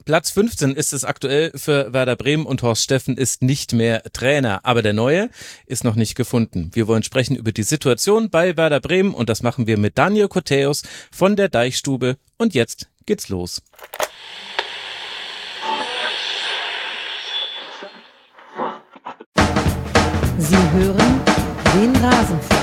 Platz 15 ist es aktuell für Werder Bremen und Horst Steffen ist nicht mehr Trainer. Aber der Neue ist noch nicht gefunden. Wir wollen sprechen über die Situation bei Werder Bremen und das machen wir mit Daniel Koteus von der Deichstube. Und jetzt geht's los. Sie hören den Rasenfunk.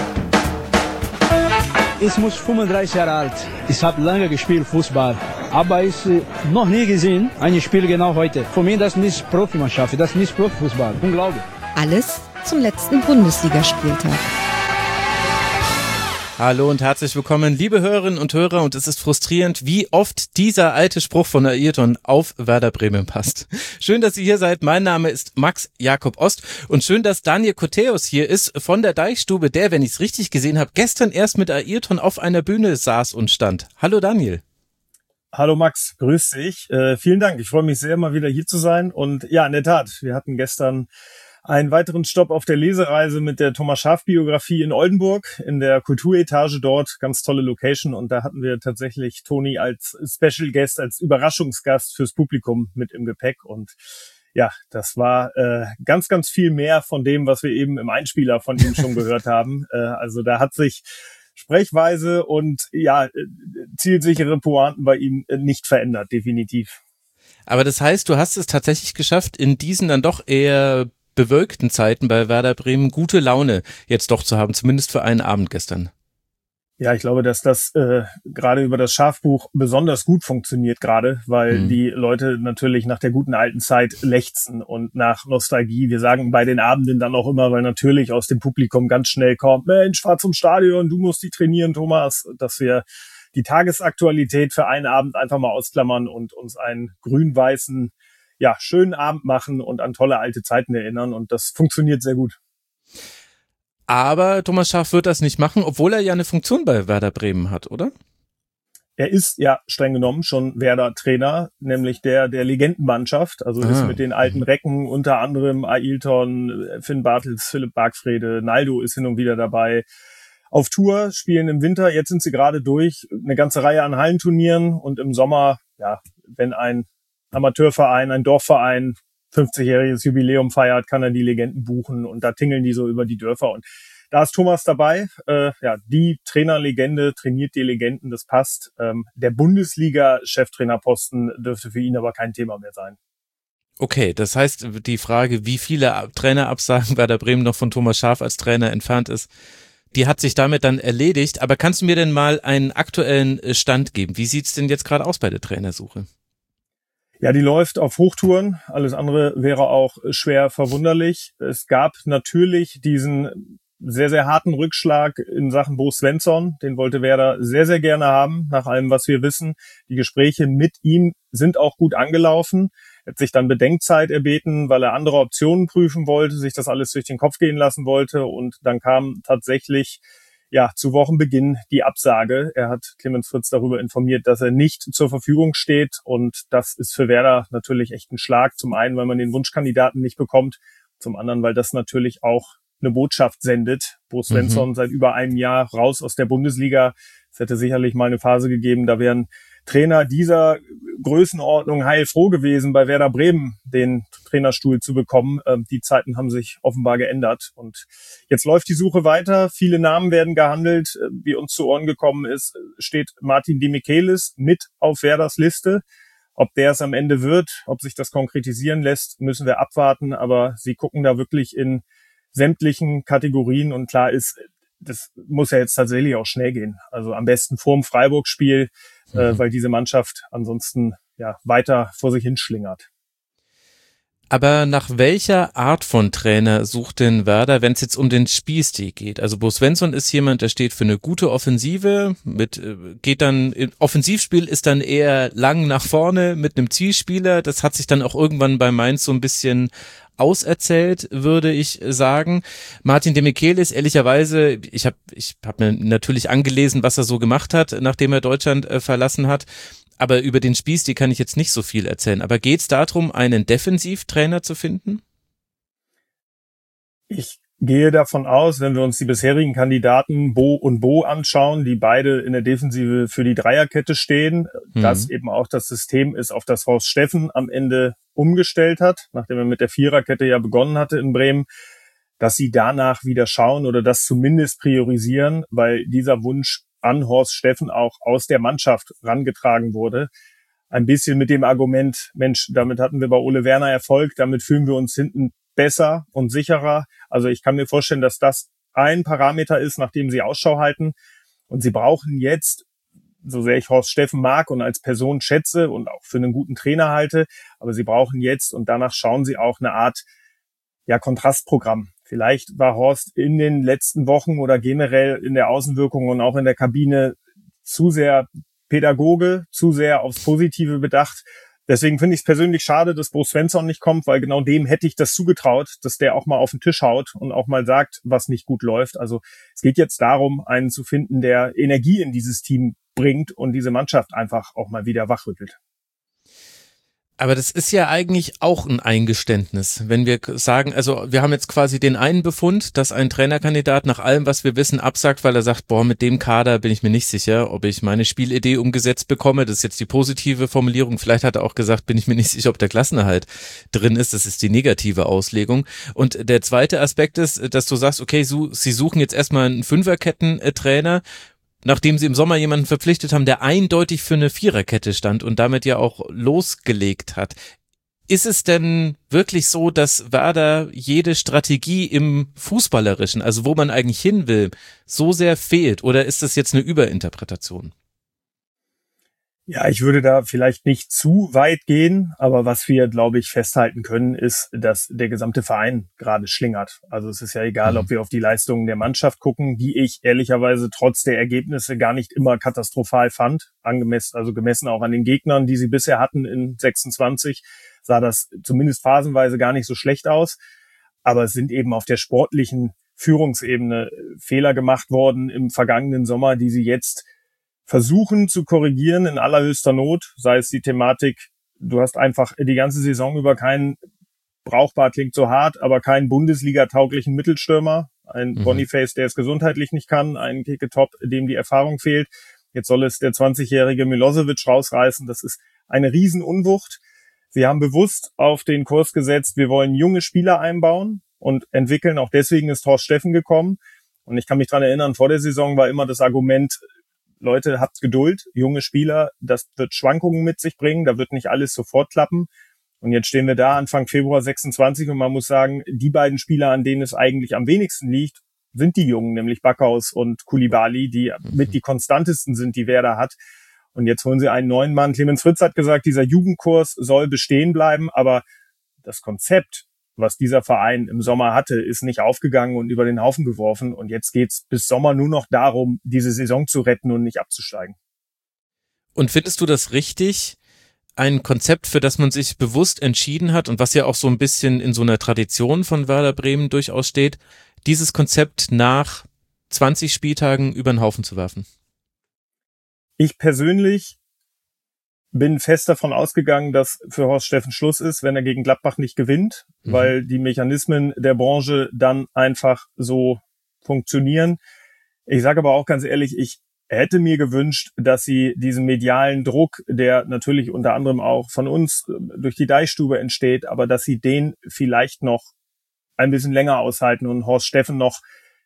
Ich muss 35 Jahre alt. Ich habe lange gespielt Fußball, aber ich noch nie gesehen ein Spiel genau heute. Für mich das ist nicht Profimannschaft, das ist nicht Profifußball. Unglaublich. Alles zum letzten Bundesligaspieltag. Hallo und herzlich willkommen, liebe Hörerinnen und Hörer, und es ist frustrierend, wie oft dieser alte Spruch von Ayrton auf Werder Bremen passt. Schön, dass ihr hier seid. Mein Name ist Max Jakob Ost und schön, dass Daniel Koteus hier ist von der Deichstube, der, wenn ich es richtig gesehen habe, gestern erst mit Ayrton auf einer Bühne saß und stand. Hallo Daniel. Hallo Max, grüß dich. Vielen Dank, ich freue mich sehr, mal wieder hier zu sein. Und ja, in der Tat, wir hatten gestern einen weiteren Stopp auf der Lesereise mit der Thomas Schaaf-Biografie in Oldenburg, in der Kulturetage dort, ganz tolle Location. Und da hatten wir tatsächlich Toni als Special Guest, als Überraschungsgast fürs Publikum mit im Gepäck. Und ja, das war ganz, ganz viel mehr von dem, was wir eben im Einspieler von ihm schon gehört haben. Also da hat sich Sprechweise und ja, zielsichere Pointen bei ihm nicht verändert, definitiv. Aber das heißt, du hast es tatsächlich geschafft, in diesen dann doch eher bewölkten Zeiten bei Werder Bremen gute Laune jetzt doch zu haben, zumindest für einen Abend gestern. Ja, ich glaube, dass das gerade über das Schafbuch besonders gut funktioniert gerade, weil die Leute natürlich nach der guten alten Zeit lechzen und nach Nostalgie. Wir sagen bei den Abenden dann auch immer, weil natürlich aus dem Publikum ganz schnell kommt, Mensch, fahr zum Stadion, du musst die trainieren, Thomas, dass wir die Tagesaktualität für einen Abend einfach mal ausklammern und uns einen grün-weißen, ja, schönen Abend machen und an tolle alte Zeiten erinnern, und das funktioniert sehr gut. Aber Thomas Schaaf wird das nicht machen, obwohl er ja eine Funktion bei Werder Bremen hat, oder? Er ist ja streng genommen schon Werder-Trainer, nämlich der Legendenmannschaft, also ist mit den alten Recken, unter anderem Ayrton, Finn Bartels, Philipp Bargfrede, Naldo ist hin und wieder dabei, auf Tour, spielen im Winter, jetzt sind sie gerade durch, eine ganze Reihe an Hallenturnieren, und im Sommer, ja, wenn ein Amateurverein, ein Dorfverein 50-jähriges Jubiläum feiert, kann er die Legenden buchen, und da tingeln die so über die Dörfer, und da ist Thomas dabei. Ja, die Trainerlegende trainiert die Legenden, das passt. Der Bundesliga-Cheftrainerposten dürfte für ihn aber kein Thema mehr sein. Okay, das heißt, die Frage, wie viele Trainerabsagen Werder Bremen noch von Thomas Schaaf als Trainer entfernt ist, die hat sich damit dann erledigt. Aber kannst du mir denn mal einen aktuellen Stand geben? Wie sieht's denn jetzt gerade aus bei der Trainersuche? Ja, die läuft auf Hochtouren. Alles andere wäre auch schwer verwunderlich. Es gab natürlich diesen sehr, sehr harten Rückschlag in Sachen Bo Svensson. Den wollte Werder sehr, sehr gerne haben, nach allem, was wir wissen. Die Gespräche mit ihm sind auch gut angelaufen. Er hat sich dann Bedenkzeit erbeten, weil er andere Optionen prüfen wollte, sich das alles durch den Kopf gehen lassen wollte. Und dann kam tatsächlich zu Wochenbeginn die Absage. Er hat Clemens Fritz darüber informiert, dass er nicht zur Verfügung steht, und das ist für Werder natürlich echt ein Schlag. Zum einen, weil man den Wunschkandidaten nicht bekommt, zum anderen, weil das natürlich auch eine Botschaft sendet. Bo Svensson seit über einem Jahr raus aus der Bundesliga. Es hätte sicherlich mal eine Phase gegeben, da wären Trainer dieser Größenordnung heilfroh gewesen, bei Werder Bremen den Trainerstuhl zu bekommen. Die Zeiten haben sich offenbar geändert, und jetzt läuft die Suche weiter. Viele Namen werden gehandelt. Wie uns zu Ohren gekommen ist, steht Martin Demichelis mit auf Werders Liste. Ob der es am Ende wird, ob sich das konkretisieren lässt, müssen wir abwarten. Aber sie gucken da wirklich in sämtlichen Kategorien, und klar ist, das muss ja jetzt tatsächlich auch schnell gehen. Also am besten vorm Freiburg-Spiel, weil diese Mannschaft ansonsten weiter vor sich hinschlingert. Aber nach welcher Art von Trainer sucht denn Werder, wenn es jetzt um den Spielstil geht? Also Bo Svensson ist jemand, der steht für eine gute Offensive, geht dann, Offensivspiel ist dann eher lang nach vorne mit einem Zielspieler. Das hat sich dann auch irgendwann bei Mainz so ein bisschen auserzählt, würde ich sagen. Martin Demichelis, ehrlicherweise, ich hab mir natürlich angelesen, was er so gemacht hat, nachdem er Deutschland verlassen hat. Aber über den Spielstil kann ich jetzt nicht so viel erzählen. Aber geht es darum, einen Defensivtrainer zu finden? Ich gehe davon aus, wenn wir uns die bisherigen Kandidaten Bo und Bo anschauen, die beide in der Defensive für die Dreierkette stehen, dass eben auch das System ist, auf das Horst Steffen am Ende umgestellt hat, nachdem er mit der Viererkette ja begonnen hatte in Bremen, dass sie danach wieder schauen oder das zumindest priorisieren, weil dieser Wunsch an Horst Steffen auch aus der Mannschaft rangetragen wurde. Ein bisschen mit dem Argument, Mensch, damit hatten wir bei Ole Werner Erfolg, damit fühlen wir uns hinten besser und sicherer. Also ich kann mir vorstellen, dass das ein Parameter ist, nach dem sie Ausschau halten. Und sie brauchen jetzt, so sehr ich Horst Steffen mag und als Person schätze und auch für einen guten Trainer halte, aber sie brauchen jetzt und danach schauen sie auch eine Art Kontrastprogramm. Vielleicht war Horst in den letzten Wochen oder generell in der Außenwirkung und auch in der Kabine zu sehr Pädagoge, zu sehr aufs Positive bedacht. Deswegen finde ich es persönlich schade, dass Bo Svensson nicht kommt, weil genau dem hätte ich das zugetraut, dass der auch mal auf den Tisch haut und auch mal sagt, was nicht gut läuft. Also es geht jetzt darum, einen zu finden, der Energie in dieses Team bringt und diese Mannschaft einfach auch mal wieder wachrüttelt. Aber das ist ja eigentlich auch ein Eingeständnis, wenn wir sagen, also wir haben jetzt quasi den einen Befund, dass ein Trainerkandidat nach allem, was wir wissen, absagt, weil er sagt, boah, mit dem Kader bin ich mir nicht sicher, ob ich meine Spielidee umgesetzt bekomme. Das ist jetzt die positive Formulierung. Vielleicht hat er auch gesagt, bin ich mir nicht sicher, ob der Klassenerhalt drin ist. Das ist die negative Auslegung. Und der zweite Aspekt ist, dass du sagst, okay, sie suchen jetzt erstmal einen Fünferketten-Trainer, nachdem sie im Sommer jemanden verpflichtet haben, der eindeutig für eine Viererkette stand und damit ja auch losgelegt hat. Ist es denn wirklich so, dass Werder jede Strategie im Fußballerischen, also wo man eigentlich hin will, so sehr fehlt? Oder ist das jetzt eine Überinterpretation? Ja, ich würde da vielleicht nicht zu weit gehen, aber was wir, glaube ich, festhalten können, ist, dass der gesamte Verein gerade schlingert. Also es ist ja egal, ob wir auf die Leistungen der Mannschaft gucken, die ich ehrlicherweise trotz der Ergebnisse gar nicht immer katastrophal fand, gemessen auch an den Gegnern, die sie bisher hatten in 26, sah das zumindest phasenweise gar nicht so schlecht aus. Aber es sind eben auf der sportlichen Führungsebene Fehler gemacht worden im vergangenen Sommer, die sie jetzt versuchen zu korrigieren in allerhöchster Not, sei es die Thematik, du hast einfach die ganze Saison über keinen, brauchbar klingt so hart, aber keinen Bundesliga-tauglichen Mittelstürmer, ein Boniface, der es gesundheitlich nicht kann, ein Keke-Top, dem die Erfahrung fehlt. Jetzt soll es der 20-jährige Milosevic rausreißen, das ist eine Riesenunwucht. Sie haben bewusst auf den Kurs gesetzt, wir wollen junge Spieler einbauen und entwickeln, auch deswegen ist Horst Steffen gekommen. Und ich kann mich dran erinnern, vor der Saison war immer das Argument, Leute, habt Geduld, junge Spieler, das wird Schwankungen mit sich bringen, da wird nicht alles sofort klappen. Und jetzt stehen wir da Anfang Februar 26 und man muss sagen, die beiden Spieler, an denen es eigentlich am wenigsten liegt, sind die Jungen, nämlich Backhaus und Koulibaly, die mit die konstantesten sind, die Werder hat. Und jetzt holen sie einen neuen Mann. Clemens Fritz hat gesagt, dieser Jugendkurs soll bestehen bleiben, aber das Konzept, was dieser Verein im Sommer hatte, ist nicht aufgegangen und über den Haufen geworfen. Und jetzt geht's bis Sommer nur noch darum, diese Saison zu retten und nicht abzusteigen. Und findest du das richtig, ein Konzept, für das man sich bewusst entschieden hat und was ja auch so ein bisschen in so einer Tradition von Werder Bremen durchaus steht, dieses Konzept nach 20 Spieltagen über den Haufen zu werfen? Ich persönlich bin fest davon ausgegangen, dass für Horst Steffen Schluss ist, wenn er gegen Gladbach nicht gewinnt, weil die Mechanismen der Branche dann einfach so funktionieren. Ich sage aber auch ganz ehrlich, ich hätte mir gewünscht, dass sie diesen medialen Druck, der natürlich unter anderem auch von uns durch die Deichstube entsteht, aber dass sie den vielleicht noch ein bisschen länger aushalten und Horst Steffen noch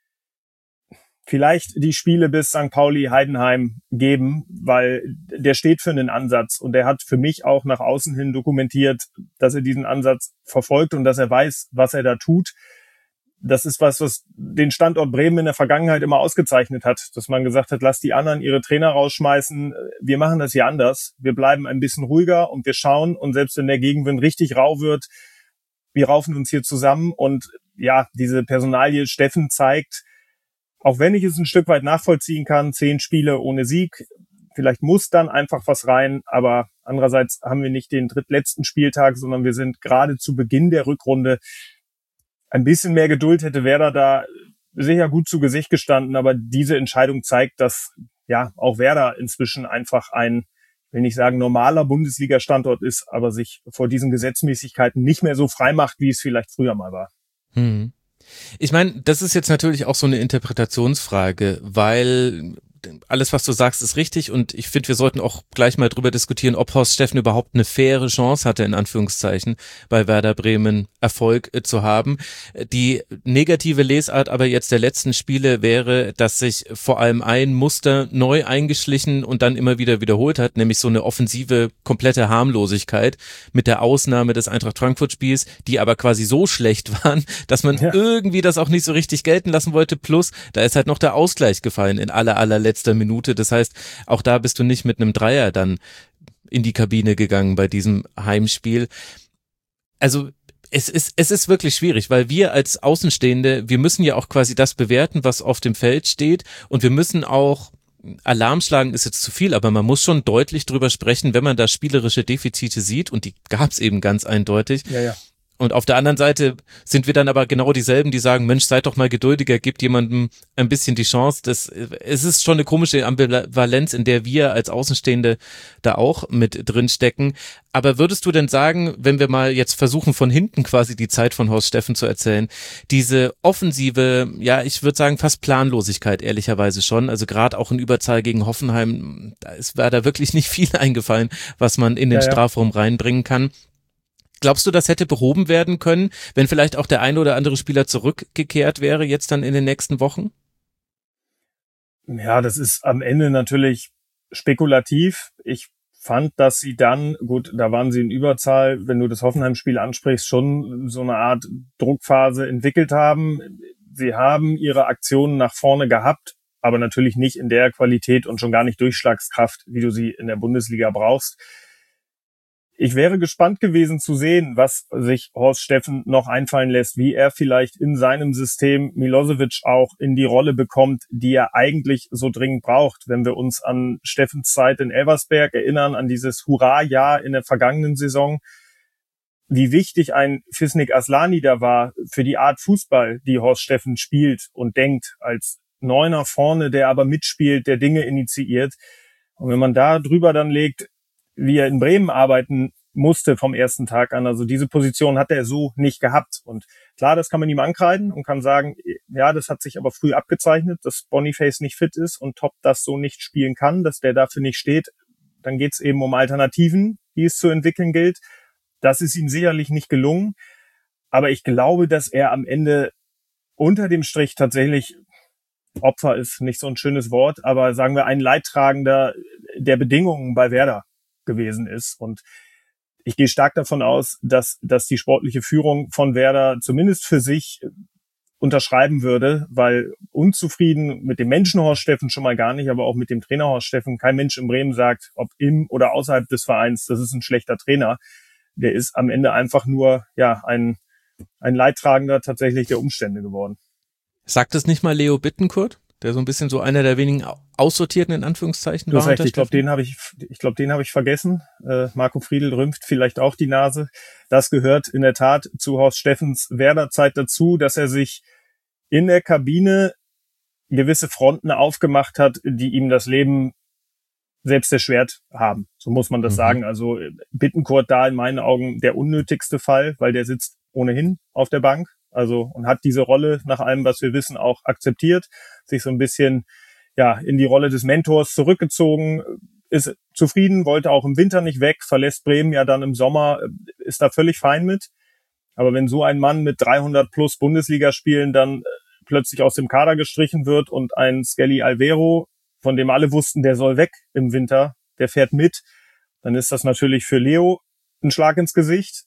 vielleicht die Spiele bis St. Pauli, Heidenheim geben, weil der steht für einen Ansatz und der hat für mich auch nach außen hin dokumentiert, dass er diesen Ansatz verfolgt und dass er weiß, was er da tut. Das ist was den Standort Bremen in der Vergangenheit immer ausgezeichnet hat, dass man gesagt hat, lass die anderen ihre Trainer rausschmeißen, wir machen das hier anders, wir bleiben ein bisschen ruhiger und wir schauen und selbst wenn der Gegenwind richtig rau wird, wir raufen uns hier zusammen und ja, diese Personalie Steffen zeigt, auch wenn ich es ein Stück weit nachvollziehen kann, 10 Spiele ohne Sieg, vielleicht muss dann einfach was rein, aber andererseits haben wir nicht den drittletzten Spieltag, sondern wir sind gerade zu Beginn der Rückrunde. Ein bisschen mehr Geduld hätte Werder da sicher gut zu Gesicht gestanden, aber diese Entscheidung zeigt, dass ja auch Werder inzwischen einfach ein, will nicht sagen normaler Bundesliga-Standort ist, aber sich vor diesen Gesetzmäßigkeiten nicht mehr so frei macht, wie es vielleicht früher mal war. Ich meine, das ist jetzt natürlich auch so eine Interpretationsfrage, weil alles, was du sagst, ist richtig und ich finde, wir sollten auch gleich mal drüber diskutieren, ob Horst Steffen überhaupt eine faire Chance hatte, in Anführungszeichen, bei Werder Bremen Erfolg zu haben. Die negative Lesart aber jetzt der letzten Spiele wäre, dass sich vor allem ein Muster neu eingeschlichen und dann immer wieder wiederholt hat, nämlich so eine offensive, komplette Harmlosigkeit mit der Ausnahme des Eintracht Frankfurt-Spiels, die aber quasi so schlecht waren, dass man irgendwie das auch nicht so richtig gelten lassen wollte. Plus, da ist halt noch der Ausgleich gefallen in allerletzter Minute. Das heißt, auch da bist du nicht mit einem Dreier dann in die Kabine gegangen bei diesem Heimspiel. Also es ist wirklich schwierig, weil wir als Außenstehende, wir müssen ja auch quasi das bewerten, was auf dem Feld steht und wir müssen auch Alarm schlagen ist jetzt zu viel, aber man muss schon deutlich drüber sprechen, wenn man da spielerische Defizite sieht und die gab es eben ganz eindeutig. Ja. Und auf der anderen Seite sind wir dann aber genau dieselben, die sagen, Mensch, seid doch mal geduldiger, gebt jemandem ein bisschen die Chance. Es ist schon eine komische Ambivalenz, in der wir als Außenstehende da auch mit drin stecken. Aber würdest du denn sagen, wenn wir mal jetzt versuchen, von hinten quasi die Zeit von Horst Steffen zu erzählen, diese offensive, ja, ich würde sagen fast Planlosigkeit, ehrlicherweise schon, also gerade auch in Überzahl gegen Hoffenheim, war da wirklich nicht viel eingefallen, was man in den Strafraum reinbringen kann. Glaubst du, das hätte behoben werden können, wenn vielleicht auch der eine oder andere Spieler zurückgekehrt wäre, jetzt dann in den nächsten Wochen? Ja, das ist am Ende natürlich spekulativ. Ich fand, dass sie dann, gut, da waren sie in Überzahl, wenn du das Hoffenheim-Spiel ansprichst, schon so eine Art Druckphase entwickelt haben. Sie haben ihre Aktionen nach vorne gehabt, aber natürlich nicht in der Qualität und schon gar nicht Durchschlagskraft, wie du sie in der Bundesliga brauchst. Ich wäre gespannt gewesen zu sehen, was sich Horst Steffen noch einfallen lässt, wie er vielleicht in seinem System Milosevic auch in die Rolle bekommt, die er eigentlich so dringend braucht. Wenn wir uns an Steffens Zeit in Elversberg erinnern, an dieses Hurra-Jahr in der vergangenen Saison, wie wichtig ein Fisnik Aslani da war für die Art Fußball, die Horst Steffen spielt und denkt, als Neuner vorne, der aber mitspielt, der Dinge initiiert. Und wenn man da drüber dann legt, wie er in Bremen arbeiten musste vom ersten Tag an. Also diese Position hat er so nicht gehabt. Und klar, das kann man ihm ankreiden und kann sagen, ja, das hat sich aber früh abgezeichnet, dass Boniface nicht fit ist und Top das so nicht spielen kann, dass der dafür nicht steht. Dann geht es eben um Alternativen, die es zu entwickeln gilt. Das ist ihm sicherlich nicht gelungen. Aber ich glaube, dass er am Ende unter dem Strich tatsächlich, Opfer ist nicht so ein schönes Wort, aber sagen wir ein Leidtragender der Bedingungen bei Werder gewesen ist. Und ich gehe stark davon aus, dass die sportliche Führung von Werder zumindest für sich unterschreiben würde, weil unzufrieden mit dem Menschen Horst Steffen schon mal gar nicht, aber auch mit dem Trainer Horst Steffen, kein Mensch in Bremen sagt, ob im oder außerhalb des Vereins, das ist ein schlechter Trainer. Der ist am Ende einfach nur ein Leidtragender tatsächlich der Umstände geworden. Sagt es nicht mal Leo Bittencourt, der so ein bisschen so einer der wenigen Aussortierten in Anführungszeichen war? Du hast recht, ich glaube, den habe ich vergessen. Marco Friedl rümpft vielleicht auch die Nase. Das gehört in der Tat zu Horst Steffens Werder-Zeit dazu, dass er sich in der Kabine gewisse Fronten aufgemacht hat, die ihm das Leben selbst erschwert haben. So muss man das sagen. Also Bittencourt da in meinen Augen der unnötigste Fall, weil der sitzt ohnehin auf der Bank. Also und hat diese Rolle nach allem, was wir wissen, auch akzeptiert, sich so ein bisschen in die Rolle des Mentors zurückgezogen, ist zufrieden, wollte auch im Winter nicht weg, verlässt Bremen ja dann im Sommer, ist da völlig fein mit. Aber wenn so ein Mann mit 300 plus Bundesligaspielen dann plötzlich aus dem Kader gestrichen wird und ein Skelly Alvero, von dem alle wussten, der soll weg im Winter, der fährt mit, dann ist das natürlich für Leo ein Schlag ins Gesicht.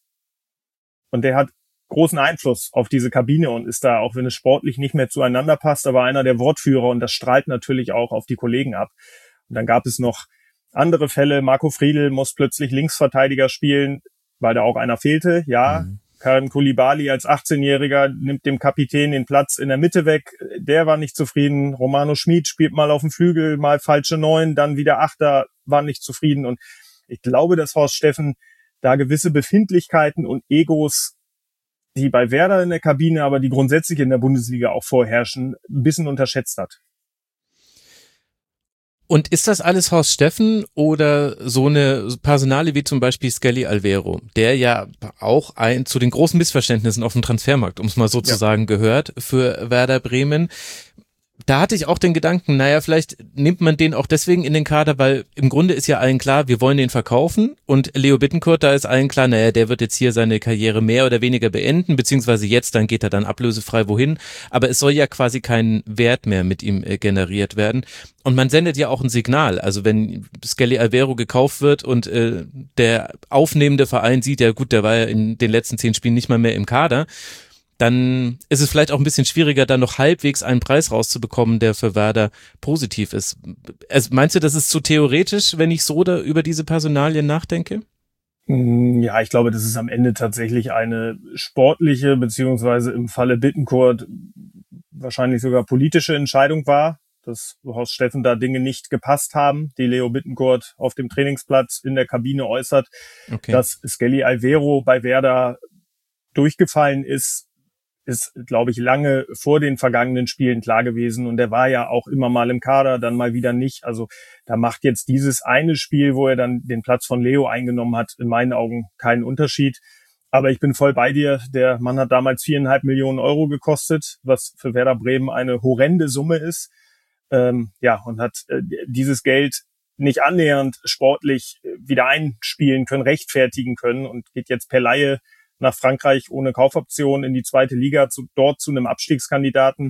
Und der hat großen Einfluss auf diese Kabine und ist da, auch wenn es sportlich nicht mehr zueinander passt, aber einer der Wortführer und das strahlt natürlich auch auf die Kollegen ab. Und dann gab es noch andere Fälle. Marco Friedl muss plötzlich Linksverteidiger spielen, weil da auch einer fehlte. Ja, Karim Koulibaly als 18-Jähriger nimmt dem Kapitän den Platz in der Mitte weg. Der war nicht zufrieden. Romano Schmid spielt mal auf dem Flügel, mal falsche 9, dann wieder Achter, war nicht zufrieden. Und ich glaube, dass Horst Steffen da gewisse Befindlichkeiten und Egos, die bei Werder in der Kabine, aber die grundsätzlich in der Bundesliga auch vorherrschen, ein bisschen unterschätzt hat. Und ist das alles Horst Steffen oder so eine Personalie wie zum Beispiel Skelly Alvero, der ja auch zu den großen Missverständnissen auf dem Transfermarkt, um es mal so zu sagen, gehört für Werder Bremen? Da hatte ich auch den Gedanken, naja, vielleicht nimmt man den auch deswegen in den Kader, weil im Grunde ist ja allen klar, wir wollen den verkaufen, und Leo Bittencourt, da ist allen klar, naja, der wird jetzt hier seine Karriere mehr oder weniger beenden, beziehungsweise jetzt, dann geht er dann ablösefrei wohin, aber es soll ja quasi kein Wert mehr mit ihm generiert werden, und man sendet ja auch ein Signal, also wenn Skelly Alvero gekauft wird und der aufnehmende Verein sieht, ja gut, der war ja in den letzten 10 Spielen nicht mal mehr im Kader, dann ist es vielleicht auch ein bisschen schwieriger, da noch halbwegs einen Preis rauszubekommen, der für Werder positiv ist. Also meinst du, das ist zu theoretisch, wenn ich so über diese Personalien nachdenke? Ja, ich glaube, das ist am Ende tatsächlich eine sportliche, beziehungsweise im Falle Bittencourt wahrscheinlich sogar politische Entscheidung war, dass Horst Steffen da Dinge nicht gepasst haben, die Leo Bittencourt auf dem Trainingsplatz in der Kabine äußert, dass Skelly Alvero bei Werder durchgefallen ist, glaube ich, lange vor den vergangenen Spielen klar gewesen. Und er war ja auch immer mal im Kader, dann mal wieder nicht. Also da macht jetzt dieses eine Spiel, wo er dann den Platz von Leo eingenommen hat, in meinen Augen keinen Unterschied. Aber ich bin voll bei dir. Der Mann hat damals 4,5 Millionen Euro gekostet, was für Werder Bremen eine horrende Summe ist. Und hat dieses Geld nicht annähernd sportlich wieder einspielen können, rechtfertigen können, und geht jetzt per Leihe nach Frankreich ohne Kaufoption in die 2. Liga, dort zu einem Abstiegskandidaten.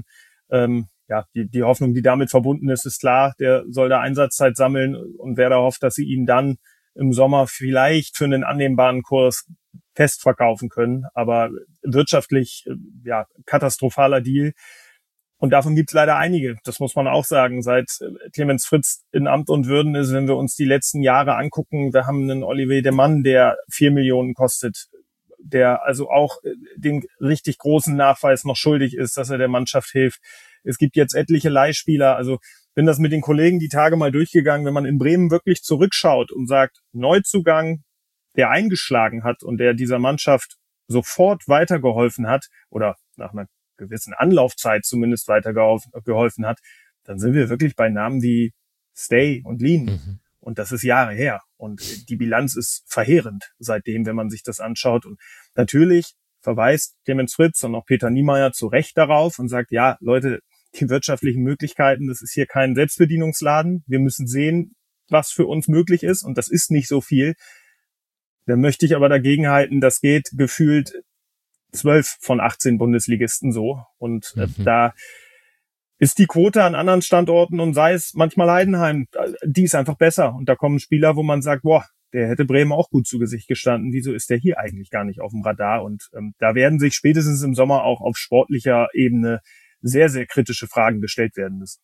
Die Hoffnung, die damit verbunden ist klar. Der soll da Einsatzzeit sammeln, und Werder hofft, dass sie ihn dann im Sommer vielleicht für einen annehmbaren Kurs festverkaufen können. Aber wirtschaftlich, katastrophaler Deal. Und davon gibt's leider einige. Das muss man auch sagen. Seit Clemens Fritz in Amt und Würden ist, wenn wir uns die letzten Jahre angucken, wir haben einen Olivier de Mann, der 4 Millionen kostet, der also auch den richtig großen Nachweis noch schuldig ist, dass er der Mannschaft hilft. Es gibt jetzt etliche Leihspieler. Also bin das mit den Kollegen die Tage mal durchgegangen, wenn man in Bremen wirklich zurückschaut und sagt, Neuzugang, der eingeschlagen hat und der dieser Mannschaft sofort weitergeholfen hat oder nach einer gewissen Anlaufzeit zumindest weitergeholfen hat, dann sind wir wirklich bei Namen wie Stay und Lien. Mhm. Und das ist Jahre her. Und die Bilanz ist verheerend seitdem, wenn man sich das anschaut. Und natürlich verweist Clemens Fritz und auch Peter Niemeyer zu Recht darauf und sagt, ja, Leute, die wirtschaftlichen Möglichkeiten, das ist hier kein Selbstbedienungsladen. Wir müssen sehen, was für uns möglich ist. Und das ist nicht so viel. Da möchte ich aber dagegenhalten, das geht gefühlt 12 von 18 Bundesligisten so. Und da ist die Quote an anderen Standorten, und sei es manchmal Heidenheim, die ist einfach besser. Und da kommen Spieler, wo man sagt, boah, der hätte Bremen auch gut zu Gesicht gestanden. Wieso ist der hier eigentlich gar nicht auf dem Radar? Und da werden sich spätestens im Sommer auch auf sportlicher Ebene sehr, sehr kritische Fragen gestellt werden müssen.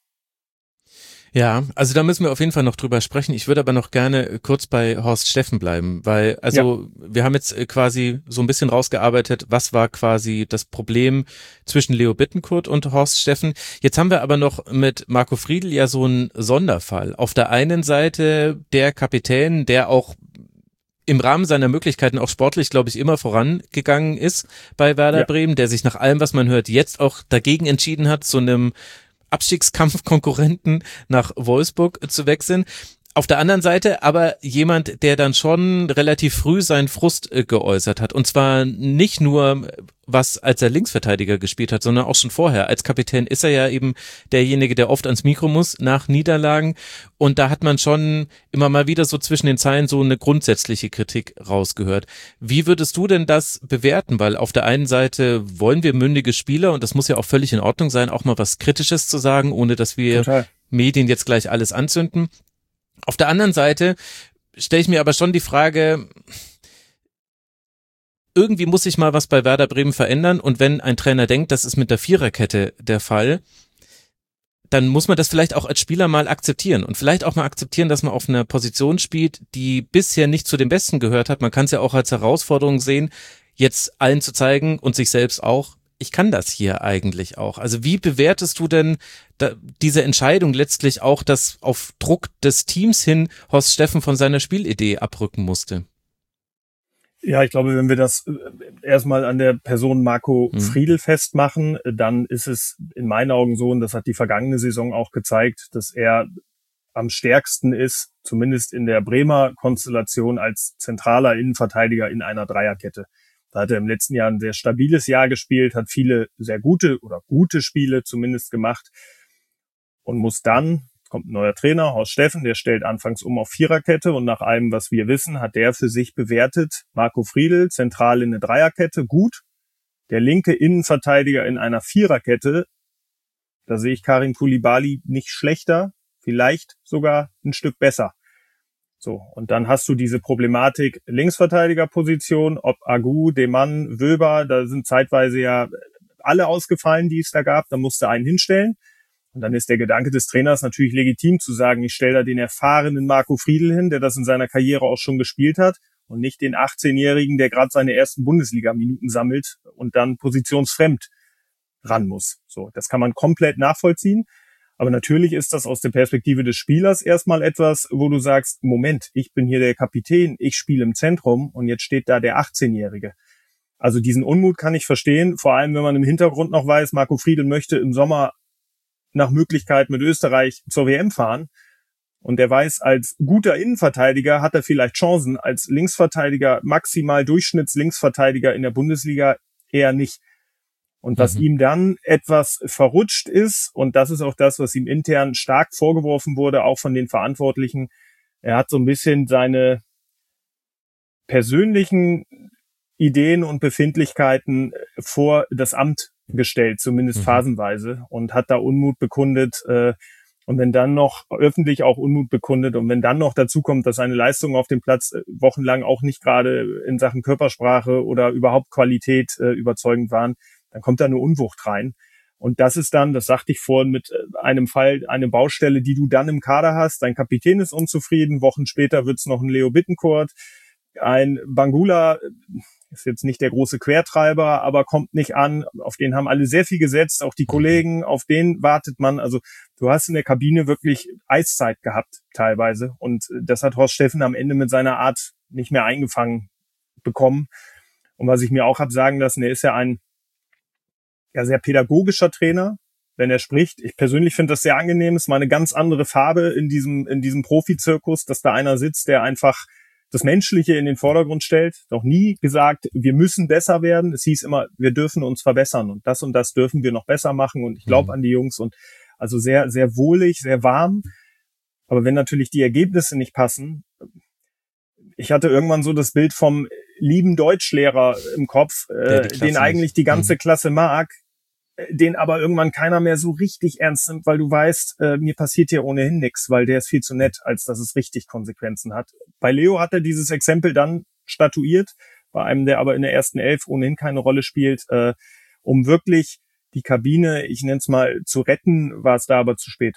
Ja, also da müssen wir auf jeden Fall noch drüber sprechen. Ich würde aber noch gerne kurz bei Horst Steffen bleiben, weil wir haben jetzt quasi so ein bisschen rausgearbeitet, was war quasi das Problem zwischen Leo Bittencourt und Horst Steffen. Jetzt haben wir aber noch mit Marco Friedl ja so einen Sonderfall. Auf der einen Seite der Kapitän, der auch im Rahmen seiner Möglichkeiten auch sportlich, glaube ich, immer vorangegangen ist bei Werder Bremen, der sich nach allem, was man hört, jetzt auch dagegen entschieden hat, zu einem Abstiegskampfkonkurrenten nach Wolfsburg zu wechseln. Auf der anderen Seite aber jemand, der dann schon relativ früh seinen Frust geäußert hat. Und zwar nicht nur, als er Linksverteidiger gespielt hat, sondern auch schon vorher. Als Kapitän ist er ja eben derjenige, der oft ans Mikro muss nach Niederlagen. Und da hat man schon immer mal wieder so zwischen den Zeilen so eine grundsätzliche Kritik rausgehört. Wie würdest du denn das bewerten? Weil auf der einen Seite wollen wir mündige Spieler, und das muss ja auch völlig in Ordnung sein, auch mal was Kritisches zu sagen, ohne dass wir Medien jetzt gleich alles anzünden. Auf der anderen Seite stelle ich mir aber schon die Frage, irgendwie muss sich mal was bei Werder Bremen verändern, und wenn ein Trainer denkt, das ist mit der Viererkette der Fall, dann muss man das vielleicht auch als Spieler mal akzeptieren und vielleicht auch mal akzeptieren, dass man auf einer Position spielt, die bisher nicht zu den Besten gehört hat. Man kann es ja auch als Herausforderung sehen, jetzt allen zu zeigen und sich selbst auch, ich kann das hier eigentlich auch. Also wie bewertest du denn diese Entscheidung letztlich auch, dass auf Druck des Teams hin Horst Steffen von seiner Spielidee abrücken musste? Ja, ich glaube, wenn wir das erstmal an der Person Marco Friedl festmachen, dann ist es in meinen Augen so, und das hat die vergangene Saison auch gezeigt, dass er am stärksten ist, zumindest in der Bremer Konstellation, als zentraler Innenverteidiger in einer Dreierkette. Da hat er im letzten Jahr ein sehr stabiles Jahr gespielt, hat viele sehr gute Spiele zumindest gemacht und muss dann, kommt ein neuer Trainer, Horst Steffen, der stellt anfangs um auf Viererkette und nach allem, was wir wissen, hat der für sich bewertet, Marco Friedl zentral in eine Dreierkette, gut. Der linke Innenverteidiger in einer Viererkette, da sehe ich Karim Koulibaly nicht schlechter, vielleicht sogar ein Stück besser. So, und dann hast du diese Problematik Linksverteidigerposition, ob Agu, Deman, Wöber, da sind zeitweise ja alle ausgefallen, die es da gab, da musste einen hinstellen. Und dann ist der Gedanke des Trainers natürlich legitim zu sagen, ich stelle da den erfahrenen Marco Friedl hin, der das in seiner Karriere auch schon gespielt hat und nicht den 18-Jährigen, der gerade seine ersten Bundesliga-Minuten sammelt und dann positionsfremd ran muss. So, das kann man komplett nachvollziehen. Aber natürlich ist das aus der Perspektive des Spielers erstmal etwas, wo du sagst, Moment, ich bin hier der Kapitän, ich spiele im Zentrum und jetzt steht da der 18-Jährige. Also diesen Unmut kann ich verstehen, vor allem wenn man im Hintergrund noch weiß, Marco Friedl möchte im Sommer nach Möglichkeit mit Österreich zur WM fahren. Und der weiß, als guter Innenverteidiger hat er vielleicht Chancen, als Linksverteidiger, maximal Durchschnittslinksverteidiger in der Bundesliga eher nicht. Und was ihm dann etwas verrutscht ist, und das ist auch das, was ihm intern stark vorgeworfen wurde, auch von den Verantwortlichen, er hat so ein bisschen seine persönlichen Ideen und Befindlichkeiten vor das Amt gestellt, zumindest phasenweise, und hat da Unmut bekundet, und wenn dann noch öffentlich auch Unmut bekundet und wenn dann noch dazu kommt, dass seine Leistungen auf dem Platz wochenlang auch nicht gerade in Sachen Körpersprache oder überhaupt Qualität überzeugend waren, dann kommt da eine Unwucht rein. Und das ist dann, das sagte ich vorhin, mit einem Fall, eine Baustelle, die du dann im Kader hast. Dein Kapitän ist unzufrieden, Wochen später wird's noch ein Leo Bittencourt. Ein Bangula ist jetzt nicht der große Quertreiber, aber kommt nicht an. Auf den haben alle sehr viel gesetzt, auch die Kollegen, auf den wartet man. Also du hast in der Kabine wirklich Eiszeit gehabt teilweise. Und das hat Horst Steffen am Ende mit seiner Art nicht mehr eingefangen bekommen. Und was ich mir auch habe sagen lassen, er ist ja ein sehr pädagogischer Trainer, wenn er spricht. Ich persönlich finde das sehr angenehm. Es ist mal eine ganz andere Farbe in diesem Profizirkus, dass da einer sitzt, der einfach das Menschliche in den Vordergrund stellt. Noch nie gesagt, wir müssen besser werden. Es hieß immer, wir dürfen uns verbessern und das dürfen wir noch besser machen. Und ich glaube an die Jungs und also sehr, sehr wohlig, sehr warm. Aber wenn natürlich die Ergebnisse nicht passen, ich hatte irgendwann so das Bild vom lieben Deutschlehrer im Kopf, den eigentlich die ganze Klasse mag, den aber irgendwann keiner mehr so richtig ernst nimmt, weil du weißt, mir passiert hier ohnehin nichts, weil der ist viel zu nett, als dass es richtig Konsequenzen hat. Bei Leo hat er dieses Exempel dann statuiert, bei einem, der aber in der ersten Elf ohnehin keine Rolle spielt, um wirklich die Kabine, ich nenne es mal, zu retten, war es da aber zu spät.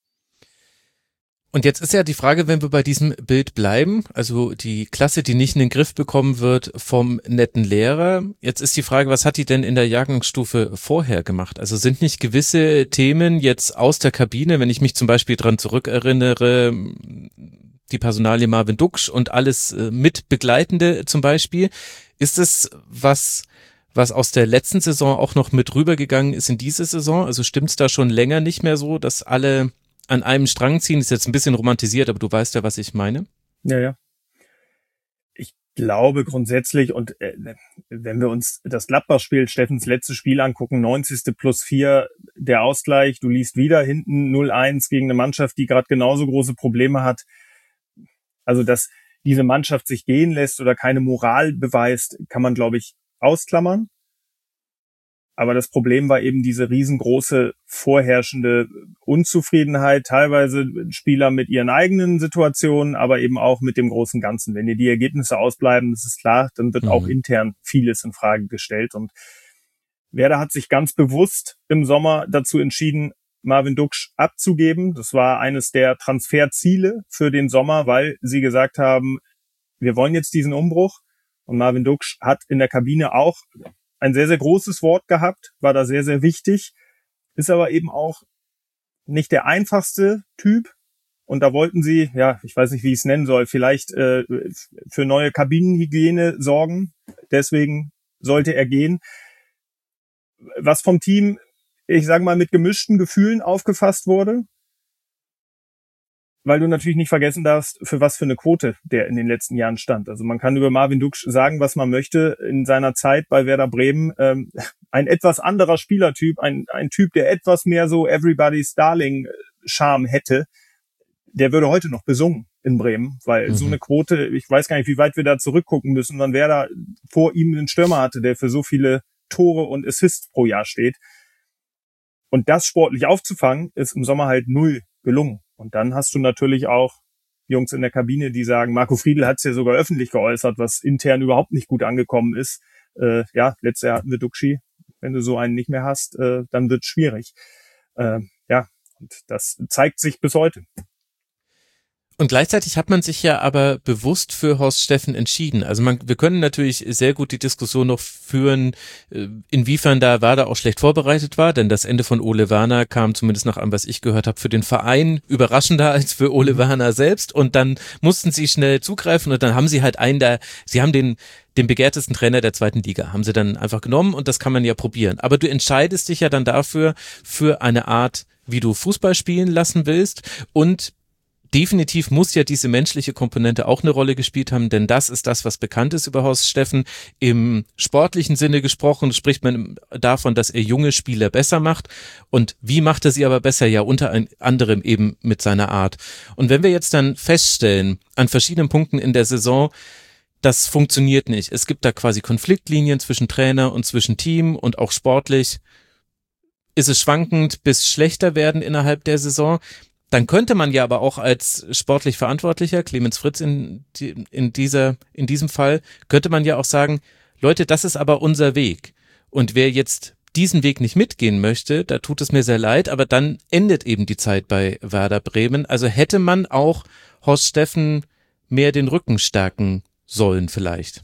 Und jetzt ist ja die Frage, wenn wir bei diesem Bild bleiben, also die Klasse, die nicht in den Griff bekommen wird vom netten Lehrer. Jetzt ist die Frage, was hat die denn in der Jahrgangsstufe vorher gemacht? Also sind nicht gewisse Themen jetzt aus der Kabine, wenn ich mich zum Beispiel dran zurückerinnere, die Personalie Marvin Duksch und alles mit Begleitende zum Beispiel, ist es was aus der letzten Saison auch noch mit rübergegangen ist in diese Saison? Also stimmt's da schon länger nicht mehr so, dass alle an einem Strang ziehen, ist jetzt ein bisschen romantisiert, aber du weißt ja, was ich meine. Ja. Ich glaube grundsätzlich, und wenn wir uns das Gladbach-Spiel, Steffens letztes Spiel angucken, 90+4, der Ausgleich, du liest wieder hinten 0-1 gegen eine Mannschaft, die gerade genauso große Probleme hat. Also, dass diese Mannschaft sich gehen lässt oder keine Moral beweist, kann man, glaube ich, ausklammern. Aber das Problem war eben diese riesengroße vorherrschende Unzufriedenheit, teilweise Spieler mit ihren eigenen Situationen, aber eben auch mit dem großen Ganzen. Wenn dir die Ergebnisse ausbleiben, das ist klar, dann wird auch intern vieles in Frage gestellt. Und Werder hat sich ganz bewusst im Sommer dazu entschieden, Marvin Duksch abzugeben. Das war eines der Transferziele für den Sommer, weil sie gesagt haben, wir wollen jetzt diesen Umbruch. Und Marvin Duksch hat in der Kabine auch ein sehr, sehr großes Wort gehabt, war da sehr, sehr wichtig, ist aber eben auch nicht der einfachste Typ. Und da wollten sie, ich weiß nicht, wie ich es nennen soll, vielleicht für neue Kabinenhygiene sorgen. Deswegen sollte er gehen. Was vom Team, ich sage mal, mit gemischten Gefühlen aufgefasst wurde. weil du natürlich nicht vergessen darfst, für was für eine Quote der in den letzten Jahren stand. Also man kann über Marvin Duksch sagen, was man möchte. In seiner Zeit bei Werder Bremen ein etwas anderer Spielertyp, ein Typ, der etwas mehr so Everybody's Darling-Charme hätte, der würde heute noch besungen in Bremen, weil so eine Quote, ich weiß gar nicht, wie weit wir da zurückgucken müssen, wann Werder vor ihm einen Stürmer hatte, der für so viele Tore und Assists pro Jahr steht. Und das sportlich aufzufangen, ist im Sommer halt null gelungen. Und dann hast du natürlich auch Jungs in der Kabine, die sagen, Marco Friedl hat es ja sogar öffentlich geäußert, was intern überhaupt nicht gut angekommen ist. Letztes Jahr hatten wir Duxi. Wenn du so einen nicht mehr hast, dann wird es schwierig. Und das zeigt sich bis heute. Und gleichzeitig hat man sich ja aber bewusst für Horst Steffen entschieden. Also wir können natürlich sehr gut die Diskussion noch führen, inwiefern da Werder auch schlecht vorbereitet war, denn das Ende von Ole Werner kam zumindest nach allem, was ich gehört habe, für den Verein überraschender als für Ole Werner selbst, und dann mussten sie schnell zugreifen und dann haben sie halt sie haben den begehrtesten Trainer der zweiten Liga, haben sie dann einfach genommen, und das kann man ja probieren. Aber du entscheidest dich ja dann dafür, für eine Art, wie du Fußball spielen lassen willst, und definitiv muss ja diese menschliche Komponente auch eine Rolle gespielt haben, denn das ist das, was bekannt ist über Horst Steffen. Im sportlichen Sinne gesprochen spricht man davon, dass er junge Spieler besser macht. Und wie macht er sie aber besser? Ja, unter anderem eben mit seiner Art. Und wenn wir jetzt dann feststellen, an verschiedenen Punkten in der Saison, das funktioniert nicht. Es gibt da quasi Konfliktlinien zwischen Trainer und zwischen Team, und auch sportlich ist es schwankend bis schlechter werden innerhalb der Saison. Dann könnte man ja aber auch als sportlich Verantwortlicher, Clemens Fritz in diesem Fall, könnte man ja auch sagen, Leute, das ist aber unser Weg. Und wer jetzt diesen Weg nicht mitgehen möchte, da tut es mir sehr leid, aber dann endet eben die Zeit bei Werder Bremen. Also hätte man auch Horst Steffen mehr den Rücken stärken sollen vielleicht.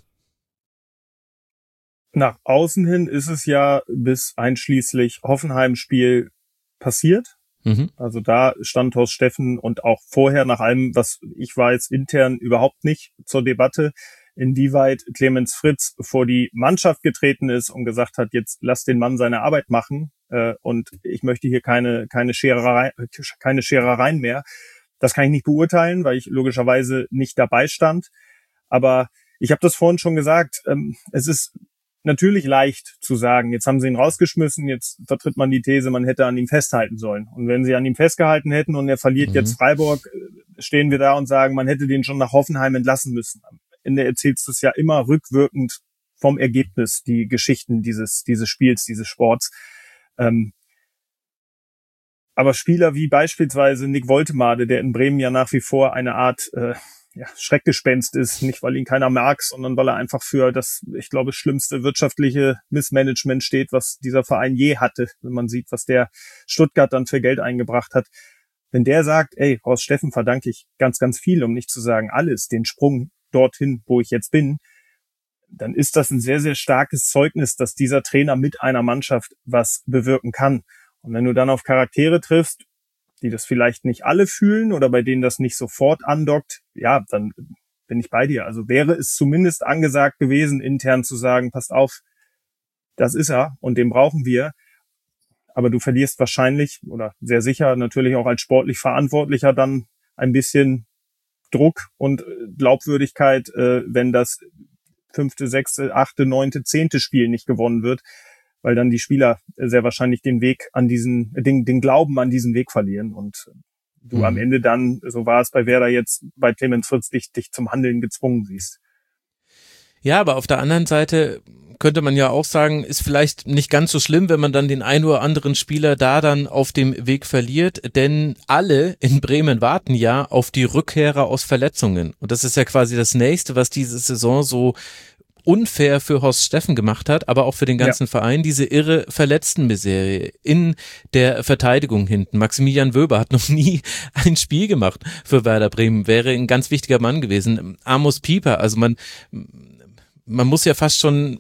Nach außen hin ist es ja bis einschließlich Hoffenheim-Spiel passiert. Also da stand Horst Steffen und auch vorher, nach allem, was ich weiß, intern überhaupt nicht zur Debatte, inwieweit Clemens Fritz vor die Mannschaft getreten ist und gesagt hat, jetzt lass den Mann seine Arbeit machen und ich möchte hier keine Scherereien mehr. Das kann ich nicht beurteilen, weil ich logischerweise nicht dabei stand. Aber ich habe das vorhin schon gesagt, es ist natürlich leicht zu sagen, jetzt haben sie ihn rausgeschmissen, jetzt vertritt man die These, man hätte an ihm festhalten sollen. Und wenn sie an ihm festgehalten hätten und er verliert jetzt Freiburg, stehen wir da und sagen, man hätte den schon nach Hoffenheim entlassen müssen. Am Ende erzählst du es ja immer rückwirkend vom Ergebnis, die Geschichten dieses Spiels, dieses Sports. Aber Spieler wie beispielsweise Nick Woltemade, der in Bremen ja nach wie vor eine Art Schreckgespenst ist, nicht weil ihn keiner mag, sondern weil er einfach für das, ich glaube, schlimmste wirtschaftliche Missmanagement steht, was dieser Verein je hatte, wenn man sieht, was der Stuttgart dann für Geld eingebracht hat. Wenn der sagt, ey, Horst Steffen verdanke ich ganz, ganz viel, um nicht zu sagen alles, den Sprung dorthin, wo ich jetzt bin, dann ist das ein sehr, sehr starkes Zeugnis, dass dieser Trainer mit einer Mannschaft was bewirken kann. Und wenn du dann auf Charaktere triffst, die das vielleicht nicht alle fühlen oder bei denen das nicht sofort andockt, ja, dann bin ich bei dir. Also wäre es zumindest angesagt gewesen, intern zu sagen, passt auf, das ist er und den brauchen wir. Aber du verlierst wahrscheinlich oder sehr sicher natürlich auch als sportlich Verantwortlicher dann ein bisschen Druck und Glaubwürdigkeit, wenn das 5., 6., 8., 9., 10. Spiel nicht gewonnen wird, weil dann die Spieler sehr wahrscheinlich den Glauben an diesen Weg verlieren und du am Ende dann, so war es bei Werder jetzt, bei Clemens Fritz dich zum Handeln gezwungen siehst. Ja, aber auf der anderen Seite könnte man ja auch sagen, ist vielleicht nicht ganz so schlimm, wenn man dann den einen oder anderen Spieler da dann auf dem Weg verliert, denn alle in Bremen warten ja auf die Rückkehrer aus Verletzungen. Und das ist ja quasi das Nächste, was diese Saison so unfair für Horst Steffen gemacht hat, aber auch für den ganzen Verein, diese irre Verletztenmiserie in der Verteidigung hinten. Maximilian Wöber hat noch nie ein Spiel gemacht für Werder Bremen, wäre ein ganz wichtiger Mann gewesen. Amos Pieper, also man muss ja fast schon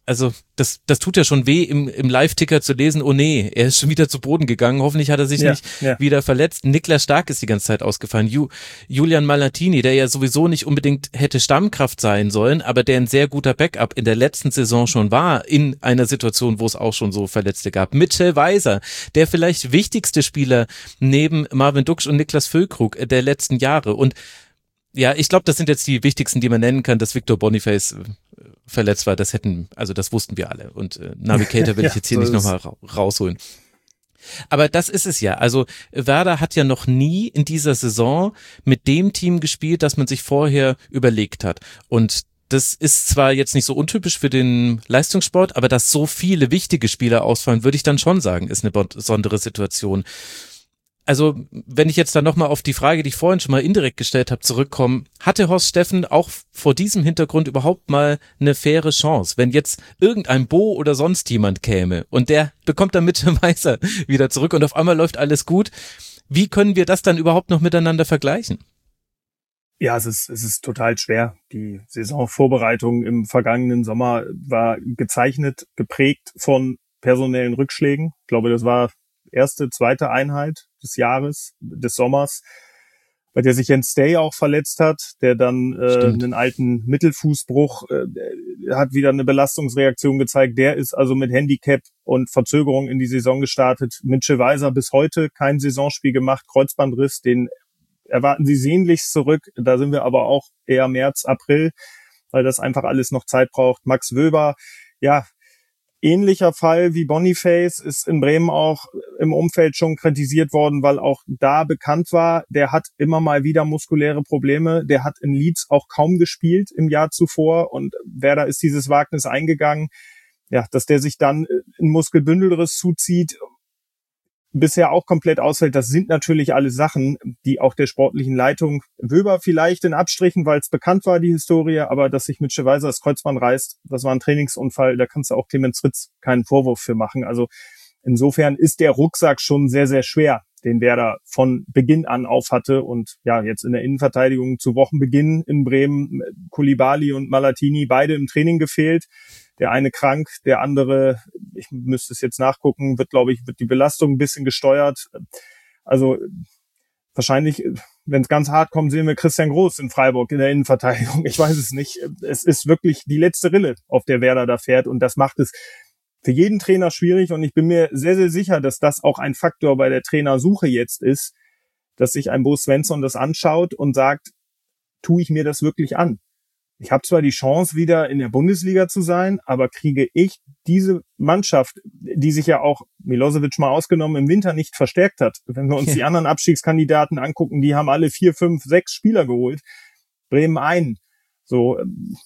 also das tut ja schon weh, im Live-Ticker zu lesen, oh nee, er ist schon wieder zu Boden gegangen, hoffentlich hat er sich nicht wieder verletzt. Niklas Stark ist die ganze Zeit ausgefallen. Julian Malatini, der ja sowieso nicht unbedingt hätte Stammkraft sein sollen, aber der ein sehr guter Backup in der letzten Saison schon war, in einer Situation, wo es auch schon so Verletzte gab. Mitchell Weiser, der vielleicht wichtigste Spieler neben Marvin Duksch und Niklas Füllkrug der letzten Jahre. Und ja, ich glaube, das sind jetzt die wichtigsten, die man nennen kann, dass Victor Boniface verletzt war. Das wussten wir alle. Und Navigator will ich jetzt hier nicht nochmal rausholen. Aber das ist es ja. Also Werder hat ja noch nie in dieser Saison mit dem Team gespielt, das man sich vorher überlegt hat. Und das ist zwar jetzt nicht so untypisch für den Leistungssport, aber dass so viele wichtige Spieler ausfallen, würde ich dann schon sagen, ist eine besondere Situation. Also, wenn ich jetzt dann nochmal auf die Frage, die ich vorhin schon mal indirekt gestellt habe, zurückkomme, hatte Horst Steffen auch vor diesem Hintergrund überhaupt mal eine faire Chance? Wenn jetzt irgendein Bo oder sonst jemand käme und der bekommt dann Mitchell Weiser wieder zurück und auf einmal läuft alles gut, wie können wir das dann überhaupt noch miteinander vergleichen? Ja, es ist total schwer. Die Saisonvorbereitung im vergangenen Sommer war gezeichnet, geprägt von personellen Rückschlägen. Ich glaube, das war erste, zweite Einheit des Jahres, des Sommers, bei der sich Jens Stay auch verletzt hat, der dann einen alten Mittelfußbruch hat wieder eine Belastungsreaktion gezeigt. Der ist also mit Handicap und Verzögerung in die Saison gestartet. Mitchell Weiser bis heute kein Saisonspiel gemacht, Kreuzbandriss, den erwarten sie sehnlichst zurück. Da sind wir aber auch eher März, April, weil das einfach alles noch Zeit braucht. Max Wöber, ja, ähnlicher Fall wie Boniface, ist in Bremen auch im Umfeld schon kritisiert worden, weil auch da bekannt war, der hat immer mal wieder muskuläre Probleme. Der hat in Leeds auch kaum gespielt im Jahr zuvor und Werder ist dieses Wagnis eingegangen. Ja, dass der sich dann einen Muskelbündelriss zuzieht, bisher auch komplett ausfällt, das sind natürlich alle Sachen, die auch der sportlichen Leitung, Wöber vielleicht in Abstrichen, weil es bekannt war, die Historie, aber dass sich Mitchell Weiser das Kreuzband reißt, das war ein Trainingsunfall, da kannst du auch Clemens Fritz keinen Vorwurf für machen. Also insofern ist der Rucksack schon sehr, sehr schwer, den Werder von Beginn an auf hatte und ja, jetzt in der Innenverteidigung zu Wochenbeginn in Bremen, Koulibaly und Malatini, beide im Training gefehlt. Der eine krank, der andere, ich müsste es jetzt nachgucken, wird die Belastung ein bisschen gesteuert. Also wahrscheinlich, wenn es ganz hart kommt, sehen wir Christian Groß in Freiburg in der Innenverteidigung. Ich weiß es nicht. Es ist wirklich die letzte Rille, auf der Werder da fährt und das macht es für jeden Trainer schwierig und ich bin mir sehr, sehr sicher, dass das auch ein Faktor bei der Trainersuche jetzt ist, dass sich ein Bo Svensson das anschaut und sagt, tue ich mir das wirklich an? Ich habe zwar die Chance, wieder in der Bundesliga zu sein, aber kriege ich diese Mannschaft, die sich ja auch, Milosevic mal ausgenommen, im Winter nicht verstärkt hat. Wenn wir uns die anderen Abstiegskandidaten angucken, die haben alle 4, 5, 6 Spieler geholt. Bremen einen. So,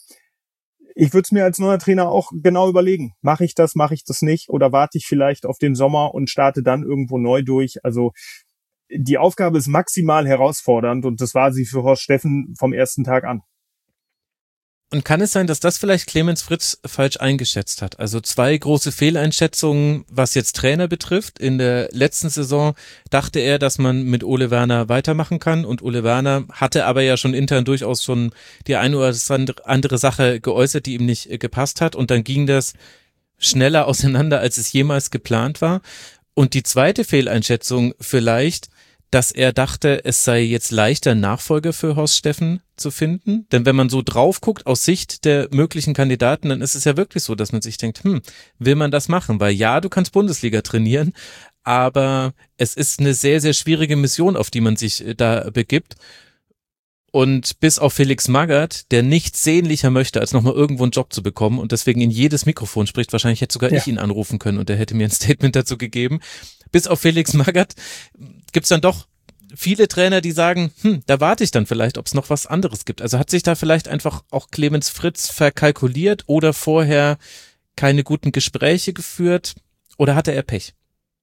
ich würde es mir als neuer Trainer auch genau überlegen. Mache ich das nicht? Oder warte ich vielleicht auf den Sommer und starte dann irgendwo neu durch? Also die Aufgabe ist maximal herausfordernd und das war sie für Horst Steffen vom ersten Tag an. Und kann es sein, dass das vielleicht Clemens Fritz falsch eingeschätzt hat? Also 2 große Fehleinschätzungen, was jetzt Trainer betrifft. In der letzten Saison dachte er, dass man mit Ole Werner weitermachen kann und Ole Werner hatte aber ja schon intern durchaus schon die eine oder andere Sache geäußert, die ihm nicht gepasst hat und dann ging das schneller auseinander, als es jemals geplant war. Und die zweite Fehleinschätzung vielleicht, dass er dachte, es sei jetzt leichter, Nachfolger für Horst Steffen zu finden. Denn wenn man so drauf guckt, aus Sicht der möglichen Kandidaten, dann ist es ja wirklich so, dass man sich denkt, will man das machen? Weil ja, du kannst Bundesliga trainieren, aber es ist eine sehr, sehr schwierige Mission, auf die man sich da begibt. Und bis auf Felix Magath, der nichts sehnlicher möchte, als nochmal irgendwo einen Job zu bekommen und deswegen in jedes Mikrofon spricht, wahrscheinlich hätte sogar ich ihn anrufen können und er hätte mir ein Statement dazu gegeben. Bis auf Felix Magath gibt's dann doch viele Trainer, die sagen, da warte ich dann vielleicht, ob es noch was anderes gibt. Also hat sich da vielleicht einfach auch Clemens Fritz verkalkuliert oder vorher keine guten Gespräche geführt oder hatte er Pech?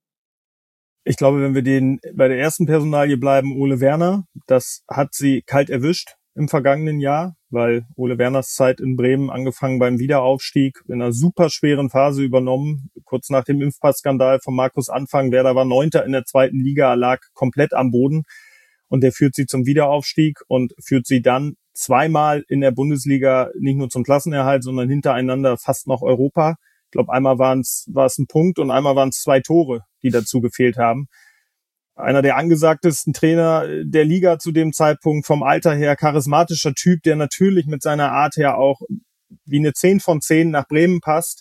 Ich glaube, wenn wir bei der ersten Personalie bleiben, Ole Werner, das hat sie kalt erwischt im vergangenen Jahr, weil Ole Werners Zeit in Bremen, angefangen beim Wiederaufstieg, in einer super schweren Phase übernommen, kurz nach dem Impfpassskandal von Markus Anfang. Werder war 9. in der 2. Liga, lag komplett am Boden und der führt sie zum Wiederaufstieg und führt sie dann zweimal in der Bundesliga nicht nur zum Klassenerhalt, sondern hintereinander fast noch Europa. Ich glaube, einmal war es ein Punkt und einmal waren es 2 Tore, die dazu gefehlt haben. Einer der angesagtesten Trainer der Liga zu dem Zeitpunkt, vom Alter her, charismatischer Typ, der natürlich mit seiner Art her auch wie eine 10 von 10 nach Bremen passt.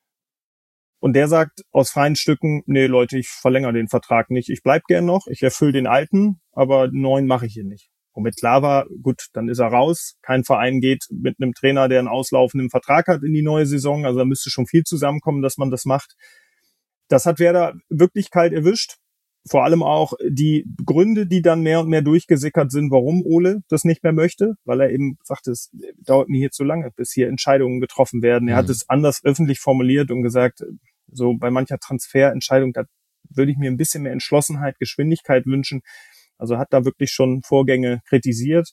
Und der sagt aus freien Stücken, nee Leute, ich verlängere den Vertrag nicht. Ich bleib gern noch, ich erfülle den alten, aber einen neuen mache ich hier nicht. Womit klar war, gut, dann ist er raus. Kein Verein geht mit einem Trainer, der einen auslaufenden Vertrag hat, in die neue Saison. Also da müsste schon viel zusammenkommen, dass man das macht. Das hat Werder wirklich kalt erwischt. Vor allem auch die Gründe, die dann mehr und mehr durchgesickert sind, warum Ole das nicht mehr möchte, weil er eben sagt, es dauert mir hier zu lange, bis hier Entscheidungen getroffen werden. Er hat es anders öffentlich formuliert und gesagt, so bei mancher Transferentscheidung, da würde ich mir ein bisschen mehr Entschlossenheit, Geschwindigkeit wünschen. Also hat da wirklich schon Vorgänge kritisiert.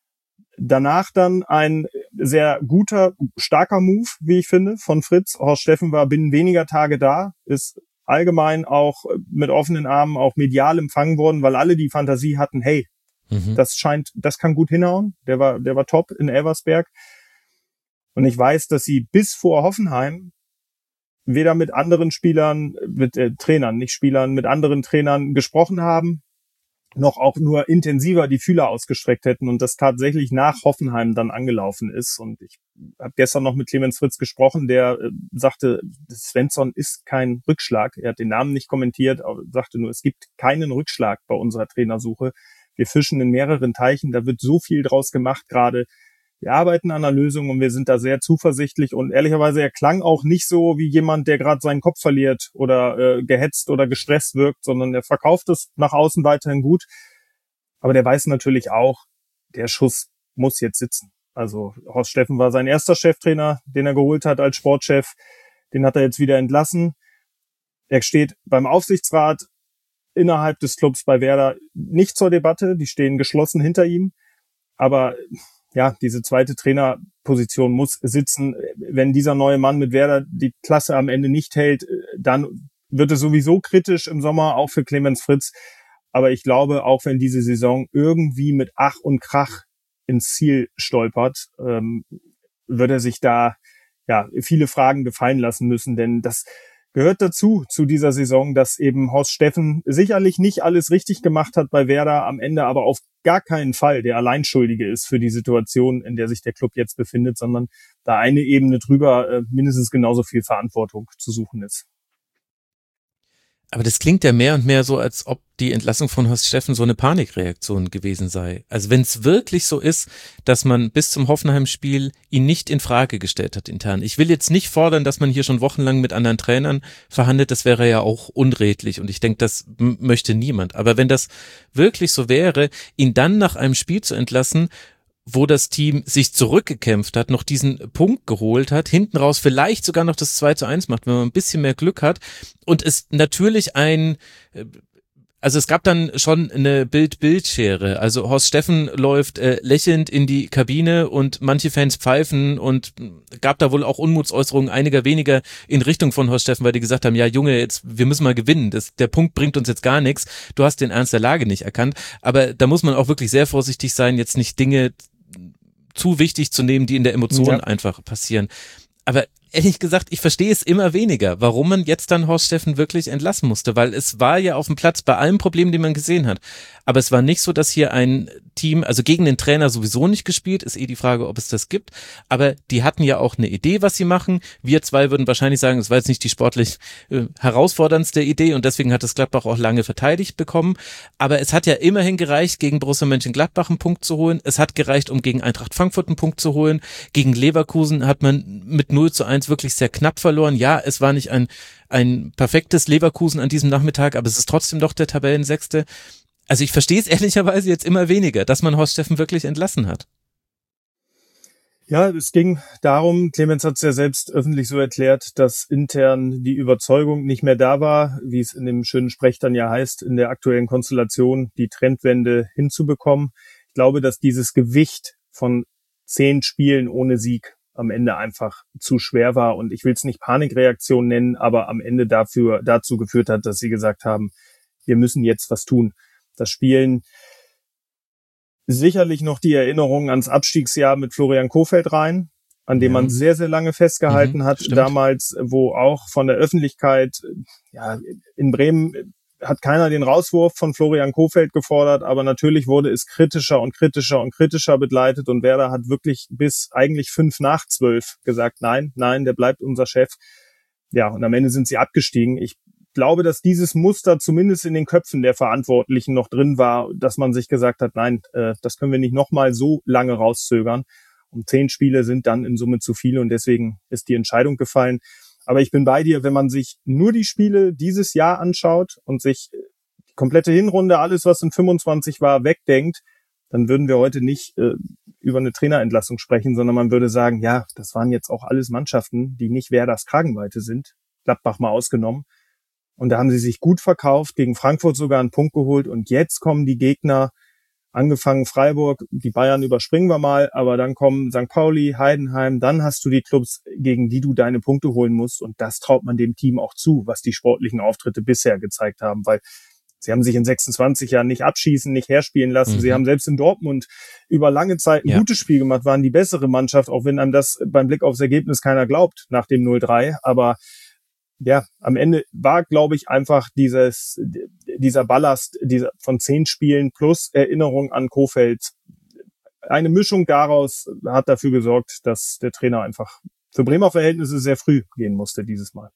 Danach dann ein sehr guter, starker Move, wie ich finde, von Fritz. Horst Steffen war binnen weniger Tage da, ist allgemein auch mit offenen Armen auch medial empfangen worden, weil alle die Fantasie hatten, hey, das kann gut hinhauen. Der war top in Elversberg. Und ich weiß, dass sie bis vor Hoffenheim weder mit anderen Spielern, mit Trainern, nicht Spielern, mit anderen Trainern gesprochen haben, noch auch nur intensiver die Fühler ausgestreckt hätten und das tatsächlich nach Hoffenheim dann angelaufen ist. Und ich habe gestern noch mit Clemens Fritz gesprochen, der sagte, Svensson ist kein Rückschlag. Er hat den Namen nicht kommentiert, aber sagte nur, es gibt keinen Rückschlag bei unserer Trainersuche. Wir fischen in mehreren Teichen, da wird so viel draus gemacht gerade. Wir arbeiten an einer Lösung und wir sind da sehr zuversichtlich. Und ehrlicherweise, er klang auch nicht so wie jemand, der gerade seinen Kopf verliert oder gehetzt oder gestresst wirkt, sondern er verkauft es nach außen weiterhin gut. Aber der weiß natürlich auch, der Schuss muss jetzt sitzen. Also Horst Steffen war sein erster Cheftrainer, den er geholt hat als Sportchef. Den hat er jetzt wieder entlassen. Er steht beim Aufsichtsrat innerhalb des Clubs bei Werder nicht zur Debatte. Die stehen geschlossen hinter ihm. Aber ja, diese zweite Trainerposition muss sitzen. Wenn dieser neue Mann mit Werder die Klasse am Ende nicht hält, dann wird es sowieso kritisch im Sommer, auch für Clemens Fritz. Aber ich glaube, auch wenn diese Saison irgendwie mit Ach und Krach ins Ziel stolpert, wird er sich da viele Fragen gefallen lassen müssen. Denn das gehört dazu, zu dieser Saison, dass eben Horst Steffen sicherlich nicht alles richtig gemacht hat bei Werder, am Ende aber auf gar keinen Fall der Alleinschuldige ist für die Situation, in der sich der Club jetzt befindet, sondern da eine Ebene drüber mindestens genauso viel Verantwortung zu suchen ist. Aber das klingt ja mehr und mehr so, als ob die Entlassung von Horst Steffen so eine Panikreaktion gewesen sei. Also wenn es wirklich so ist, dass man bis zum Hoffenheim-Spiel ihn nicht in Frage gestellt hat intern. Ich will jetzt nicht fordern, dass man hier schon wochenlang mit anderen Trainern verhandelt, das wäre ja auch unredlich und ich denke, das möchte niemand. Aber wenn das wirklich so wäre, ihn dann nach einem Spiel zu entlassen, wo das Team sich zurückgekämpft hat, noch diesen Punkt geholt hat, hinten raus vielleicht sogar noch das 2:1 macht, wenn man ein bisschen mehr Glück hat und es natürlich also es gab dann schon eine Bild-Bild-Schere, also Horst Steffen läuft lächelnd in die Kabine und manche Fans pfeifen und gab da wohl auch Unmutsäußerungen einiger weniger in Richtung von Horst Steffen, weil die gesagt haben, ja Junge, jetzt wir müssen mal gewinnen, der Punkt bringt uns jetzt gar nichts, du hast den Ernst der Lage nicht erkannt, aber da muss man auch wirklich sehr vorsichtig sein, jetzt nicht Dinge zu wichtig zu nehmen, die in der Emotion einfach passieren. Aber ehrlich gesagt, ich verstehe es immer weniger, warum man jetzt dann Horst Steffen wirklich entlassen musste, weil es war ja auf dem Platz bei allen Problemen, die man gesehen hat. Aber es war nicht so, dass hier ein Team, also gegen den Trainer sowieso nicht gespielt, ist die Frage, ob es das gibt, aber die hatten ja auch eine Idee, was sie machen. Wir zwei würden wahrscheinlich sagen, es war jetzt nicht die sportlich herausforderndste Idee und deswegen hat das Gladbach auch lange verteidigt bekommen, aber es hat ja immerhin gereicht, gegen Borussia Mönchengladbach einen Punkt zu holen, es hat gereicht, um gegen Eintracht Frankfurt einen Punkt zu holen, gegen Leverkusen hat man mit 0:1 wirklich sehr knapp verloren, ja, es war nicht ein perfektes Leverkusen an diesem Nachmittag, aber es ist trotzdem doch der Tabellensechste. Also ich verstehe es ehrlicherweise jetzt immer weniger, dass man Horst Steffen wirklich entlassen hat. Ja, es ging darum, Clemens hat es ja selbst öffentlich so erklärt, dass intern die Überzeugung nicht mehr da war, wie es in dem schönen Sprech dann ja heißt, in der aktuellen Konstellation die Trendwende hinzubekommen. Ich glaube, dass dieses Gewicht von 10 Spielen ohne Sieg am Ende einfach zu schwer war und ich will es nicht Panikreaktion nennen, aber am Ende dazu geführt hat, dass sie gesagt haben, wir müssen jetzt was tun. Das Spielen sicherlich noch die Erinnerung ans Abstiegsjahr mit Florian Kohfeldt rein, an dem man sehr, sehr lange festgehalten hat. Stimmt. Damals, wo auch von der Öffentlichkeit, in Bremen hat keiner den Rauswurf von Florian Kohfeldt gefordert, aber natürlich wurde es kritischer und kritischer und kritischer begleitet und Werder hat wirklich bis eigentlich 5:12 gesagt, nein, der bleibt unser Chef. Ja, und am Ende sind sie abgestiegen. Ich glaube, dass dieses Muster zumindest in den Köpfen der Verantwortlichen noch drin war, dass man sich gesagt hat, nein, das können wir nicht nochmal so lange rauszögern. Und 10 Spiele sind dann in Summe zu viele und deswegen ist die Entscheidung gefallen. Aber ich bin bei dir, wenn man sich nur die Spiele dieses Jahr anschaut und sich die komplette Hinrunde, alles was in 25 war, wegdenkt, dann würden wir heute nicht über eine Trainerentlassung sprechen, sondern man würde sagen, ja, das waren jetzt auch alles Mannschaften, die nicht Werders Kragenweite sind, Gladbach mal ausgenommen. Und da haben sie sich gut verkauft, gegen Frankfurt sogar einen Punkt geholt und jetzt kommen die Gegner, angefangen Freiburg, die Bayern überspringen wir mal, aber dann kommen St. Pauli, Heidenheim, dann hast du die Clubs, gegen die du deine Punkte holen musst und das traut man dem Team auch zu, was die sportlichen Auftritte bisher gezeigt haben, weil sie haben sich in 26 Jahren nicht abschießen, nicht herspielen lassen, sie haben selbst in Dortmund über lange Zeit ein gutes Spiel gemacht, waren die bessere Mannschaft, auch wenn einem das beim Blick aufs Ergebnis keiner glaubt nach dem 0-3, aber ja, am Ende war, glaube ich, einfach dieser Ballast von 10 Spielen plus Erinnerung an Kohfeldt. Eine Mischung daraus hat dafür gesorgt, dass der Trainer einfach für Bremer Verhältnisse sehr früh gehen musste dieses Mal.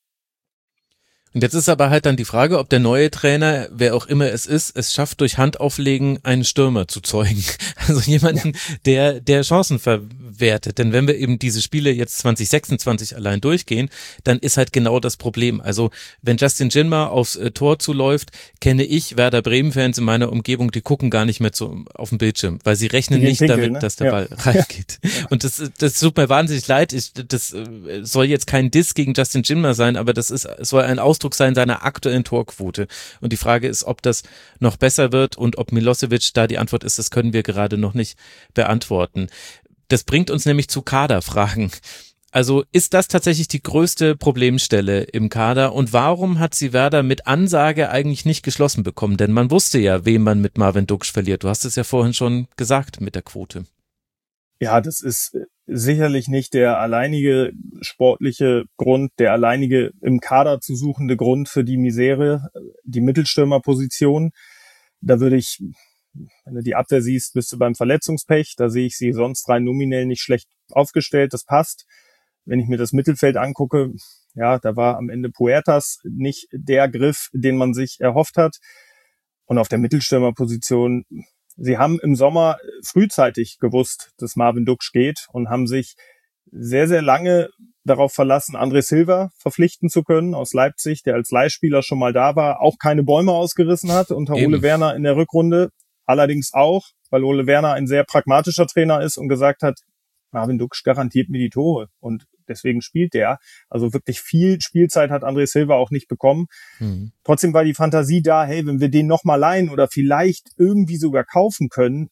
Und jetzt ist aber halt dann die Frage, ob der neue Trainer, wer auch immer es schafft, durch Handauflegen einen Stürmer zu zeugen. Also jemanden, der Chancen verwertet. Denn wenn wir eben diese Spiele jetzt 2026 allein durchgehen, dann ist halt genau das Problem. Also wenn Justin Jinma aufs Tor zuläuft, kenne ich Werder Bremen-Fans in meiner Umgebung, die gucken gar nicht mehr auf den Bildschirm, weil sie rechnen nicht damit, ne? Dass der Ball reingeht. Und das tut mir wahnsinnig leid. Das soll jetzt kein Diss gegen Justin Jinma sein, aber es soll ein Ausdruck sein seiner aktuellen Torquote. Und die Frage ist, ob das noch besser wird und ob Milosevic da die Antwort ist, das können wir gerade noch nicht beantworten. Das bringt uns nämlich zu Kaderfragen. Also ist das tatsächlich die größte Problemstelle im Kader und warum hat sie Werder mit Ansage eigentlich nicht geschlossen bekommen? Denn man wusste ja, wen man mit Marvin Duksch verliert. Du hast es ja vorhin schon gesagt mit der Quote. Ja, das ist sicherlich nicht der alleinige sportliche Grund, der alleinige im Kader zu suchende Grund für die Misere, die Mittelstürmerposition. Da würde ich, wenn du die Abwehr siehst, bist du beim Verletzungspech. Da sehe ich sie sonst rein nominell nicht schlecht aufgestellt. Das passt. Wenn ich mir das Mittelfeld angucke, ja, da war am Ende Puertas nicht der Griff, den man sich erhofft hat. Und auf der Mittelstürmerposition, sie haben im Sommer frühzeitig gewusst, dass Marvin Duksch geht und haben sich sehr, sehr lange darauf verlassen, André Silva verpflichten zu können aus Leipzig, der als Leihspieler schon mal da war, auch keine Bäume ausgerissen hat unter Ole Werner in der Rückrunde. Allerdings auch, weil Ole Werner ein sehr pragmatischer Trainer ist und gesagt hat, Marvin Duksch garantiert mir die Tore und deswegen spielt der. Also wirklich viel Spielzeit hat André Silva auch nicht bekommen. Trotzdem war die Fantasie da, hey, wenn wir den nochmal leihen oder vielleicht irgendwie sogar kaufen können,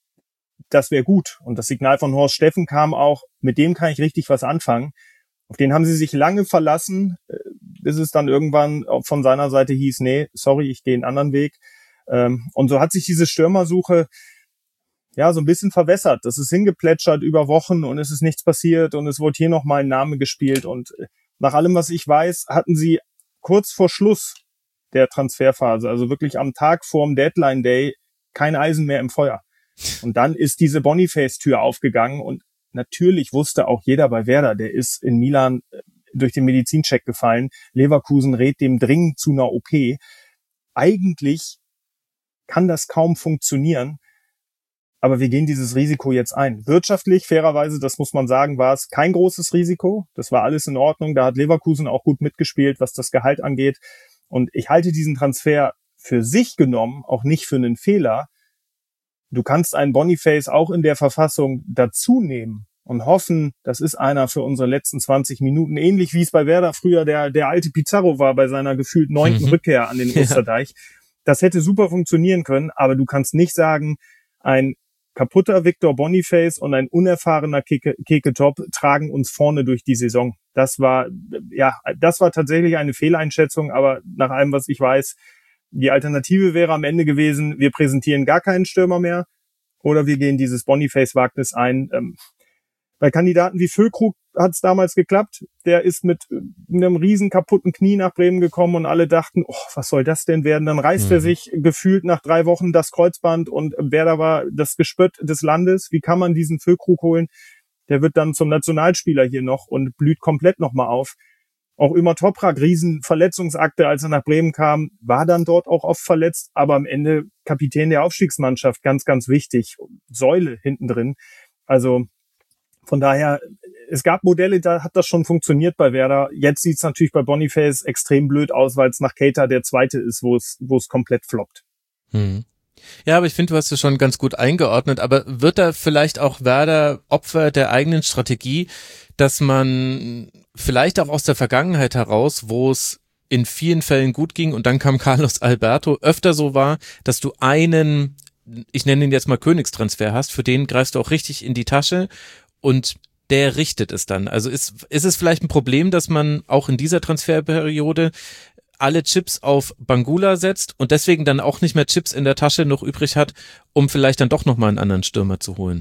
das wäre gut. Und das Signal von Horst Steffen kam auch, mit dem kann ich richtig was anfangen. Auf den haben sie sich lange verlassen, bis es dann irgendwann von seiner Seite hieß, nee, sorry, ich gehe einen anderen Weg. Und so hat sich diese Stürmersuche ja so ein bisschen verwässert. Das ist hingeplätschert über Wochen und es ist nichts passiert und es wurde hier nochmal ein Name gespielt. Und nach allem, was ich weiß, hatten sie kurz vor Schluss der Transferphase, also wirklich am Tag vorm Deadline Day, kein Eisen mehr im Feuer. Und dann ist diese Boniface-Tür aufgegangen und natürlich wusste auch jeder bei Werder, der ist in Milan durch den Medizincheck gefallen. Leverkusen rät dem dringend zu einer OP. Eigentlich kann das kaum funktionieren, aber wir gehen dieses Risiko jetzt ein. Wirtschaftlich, fairerweise, das muss man sagen, war es kein großes Risiko. Das war alles in Ordnung. Da hat Leverkusen auch gut mitgespielt, was das Gehalt angeht. Und ich halte diesen Transfer für sich genommen auch nicht für einen Fehler. Du kannst einen Boniface auch in der Verfassung dazu nehmen und hoffen, das ist einer für unsere letzten 20 Minuten, ähnlich wie es bei Werder früher der alte Pizarro war bei seiner gefühlt 9. Rückkehr an den Osterdeich. Das hätte super funktionieren können, aber du kannst nicht sagen, ein kaputter Victor Boniface und ein unerfahrener Keke Top tragen uns vorne durch die Saison. Das war tatsächlich eine Fehleinschätzung, aber nach allem, was ich weiß, die Alternative wäre am Ende gewesen, wir präsentieren gar keinen Stürmer mehr oder wir gehen dieses Boniface-Wagnis ein. Bei Kandidaten wie Füllkrug hat es damals geklappt. Der ist mit einem riesen kaputten Knie nach Bremen gekommen und alle dachten, oh, was soll das denn werden? Dann reißt er sich gefühlt nach 3 Wochen das Kreuzband und Werder war das Gespött des Landes. Wie kann man diesen Füllkrug holen? Der wird dann zum Nationalspieler hier noch und blüht komplett nochmal auf. Auch Ömer Toprak, riesen Verletzungsakte, als er nach Bremen kam, war dann dort auch oft verletzt, aber am Ende Kapitän der Aufstiegsmannschaft, ganz, ganz wichtig. Säule hinten drin. Also von daher, es gab Modelle, da hat das schon funktioniert bei Werder. Jetzt sieht es natürlich bei Boniface extrem blöd aus, weil es nach Keita der zweite ist, wo es komplett floppt. Ja, aber ich finde, du hast es schon ganz gut eingeordnet. Aber wird da vielleicht auch Werder Opfer der eigenen Strategie, dass man vielleicht auch aus der Vergangenheit heraus, wo es in vielen Fällen gut ging und dann kam Carlos Alberto, öfter so war, dass du einen, ich nenne ihn jetzt mal Königstransfer hast, für den greifst du auch richtig in die Tasche und der richtet es dann. Also ist es vielleicht ein Problem, dass man auch in dieser Transferperiode alle Chips auf Bangula setzt und deswegen dann auch nicht mehr Chips in der Tasche noch übrig hat, um vielleicht dann doch nochmal einen anderen Stürmer zu holen?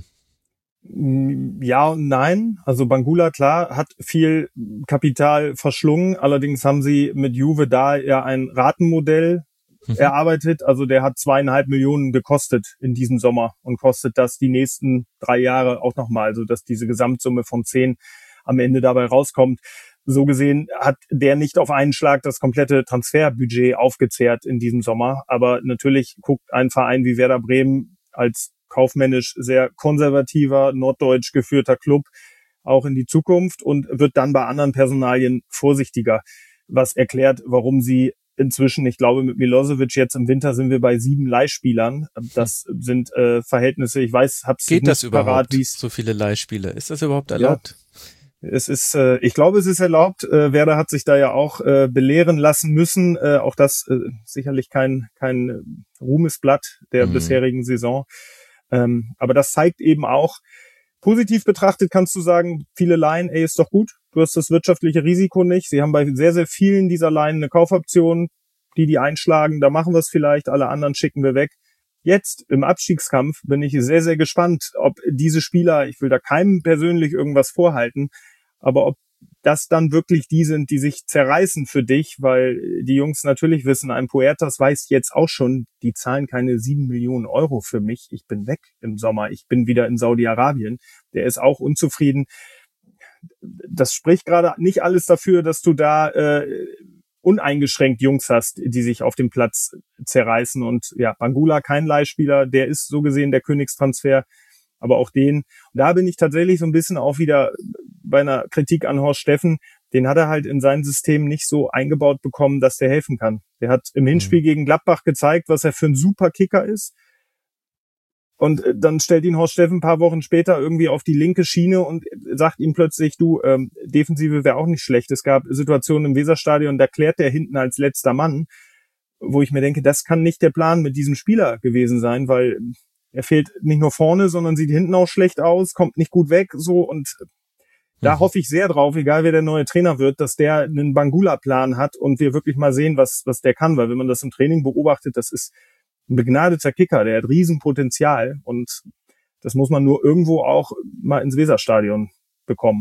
Ja und nein. Also Bangula, klar, hat viel Kapital verschlungen. Allerdings haben sie mit Juve da ja ein Ratenmodell erarbeitet. Also der hat 2,5 Millionen gekostet in diesem Sommer und kostet das die nächsten 3 Jahre auch nochmal. Also dass diese Gesamtsumme von 10 am Ende dabei rauskommt. So gesehen hat der nicht auf einen Schlag das komplette Transferbudget aufgezehrt in diesem Sommer. Aber natürlich guckt ein Verein wie Werder Bremen als kaufmännisch sehr konservativer, norddeutsch geführter Club auch in die Zukunft und wird dann bei anderen Personalien vorsichtiger. Was erklärt, warum sie inzwischen, ich glaube mit Milosevic jetzt im Winter sind wir bei 7 Leihspielern. Das sind Verhältnisse, ich weiß, hab's Geht nicht das überhaupt, parat, so viele Leihspieler? Ist das überhaupt erlaubt? Ja, es ist, ich glaube, es ist erlaubt. Werder hat sich da ja auch belehren lassen müssen. Auch das sicherlich kein Ruhmesblatt der bisherigen Saison. Aber das zeigt eben auch, positiv betrachtet kannst du sagen, viele Leihen, ist doch gut. Du hast das wirtschaftliche Risiko nicht. Sie haben bei sehr, sehr vielen dieser Leihen eine Kaufoption, die einschlagen. Da machen wir es vielleicht, alle anderen schicken wir weg. Jetzt im Abstiegskampf bin ich sehr, sehr gespannt, ob diese Spieler, ich will da keinem persönlich irgendwas vorhalten, aber ob das dann wirklich die sind, die sich zerreißen für dich, weil die Jungs natürlich wissen, ein Puertas weiß jetzt auch schon, die zahlen keine 7 Millionen Euro für mich. Ich bin weg im Sommer. Ich bin wieder in Saudi-Arabien. Der ist auch unzufrieden. Das spricht gerade nicht alles dafür, dass du da uneingeschränkt Jungs hast, die sich auf dem Platz zerreißen. Und ja, Bangula, kein Leihspieler, der ist so gesehen der Königstransfer. Aber auch den, da bin ich tatsächlich so ein bisschen auch wieder bei einer Kritik an Horst Steffen, den hat er halt in sein System nicht so eingebaut bekommen, dass der helfen kann. Der hat im Hinspiel gegen Gladbach gezeigt, was er für ein super Kicker ist. Und dann stellt ihn Horst Steffen ein paar Wochen später irgendwie auf die linke Schiene und sagt ihm plötzlich, du, Defensive wäre auch nicht schlecht. Es gab Situationen im Weserstadion, da klärt der hinten als letzter Mann, wo ich mir denke, das kann nicht der Plan mit diesem Spieler gewesen sein, weil er fehlt nicht nur vorne, sondern sieht hinten auch schlecht aus, kommt nicht gut weg, so, und da hoffe ich sehr drauf, egal wer der neue Trainer wird, dass der einen Bangula-Plan hat und wir wirklich mal sehen, was der kann, weil wenn man das im Training beobachtet, das ist ein begnadeter Kicker, der hat Riesenpotenzial und das muss man nur irgendwo auch mal ins Weserstadion bekommen.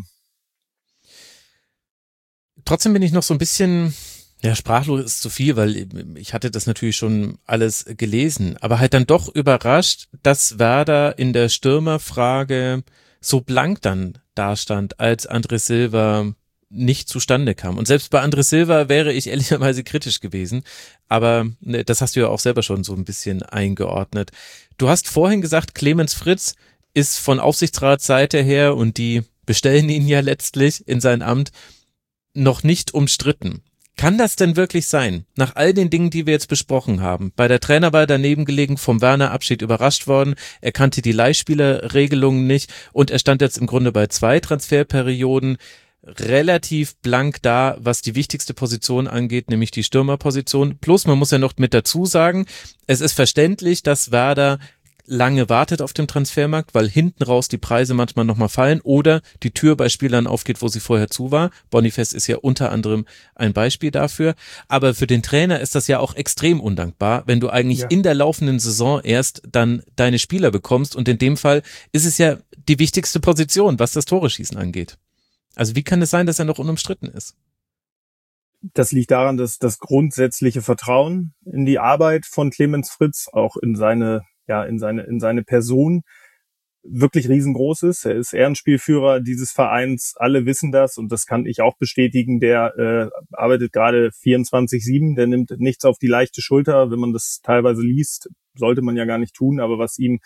Trotzdem bin ich noch so ein bisschen, ja, sprachlos ist zu viel, weil ich hatte das natürlich schon alles gelesen, aber halt dann doch überrascht, dass Werder in der Stürmerfrage so blank dann dastand, als André Silva nicht zustande kam. Und selbst bei André Silva wäre ich ehrlicherweise kritisch gewesen, aber das hast du ja auch selber schon so ein bisschen eingeordnet. Du hast vorhin gesagt, Clemens Fritz ist von Aufsichtsratsseite her, und die bestellen ihn ja letztlich in sein Amt, noch nicht umstritten. Kann das denn wirklich sein? Nach all den Dingen, die wir jetzt besprochen haben. Bei der Trainerwahl daneben gelegen, vom Werner-Abschied überrascht worden. Er kannte die Leihspielerregelungen nicht und er stand jetzt im Grunde bei 2 Transferperioden relativ blank da, was die wichtigste Position angeht, nämlich die Stürmerposition. Plus, man muss ja noch mit dazu sagen, es ist verständlich, dass Werder lange wartet auf dem Transfermarkt, weil hinten raus die Preise manchmal nochmal fallen oder die Tür bei Spielern aufgeht, wo sie vorher zu war. Boniface ist ja unter anderem ein Beispiel dafür. Aber für den Trainer ist das ja auch extrem undankbar, wenn du eigentlich in der laufenden Saison erst dann deine Spieler bekommst, und in dem Fall ist es ja die wichtigste Position, was das Tore-Schießen angeht. Also wie kann es sein, dass er noch unumstritten ist? Das liegt daran, dass das grundsätzliche Vertrauen in die Arbeit von Clemens Fritz, auch in seine Person, wirklich riesengroß ist. Er ist Ehrenspielführer dieses Vereins. Alle wissen das, und das kann ich auch bestätigen. Der arbeitet gerade 24/7. Der nimmt nichts auf die leichte Schulter. Wenn man das teilweise liest, sollte man ja gar nicht tun. Aber was ihm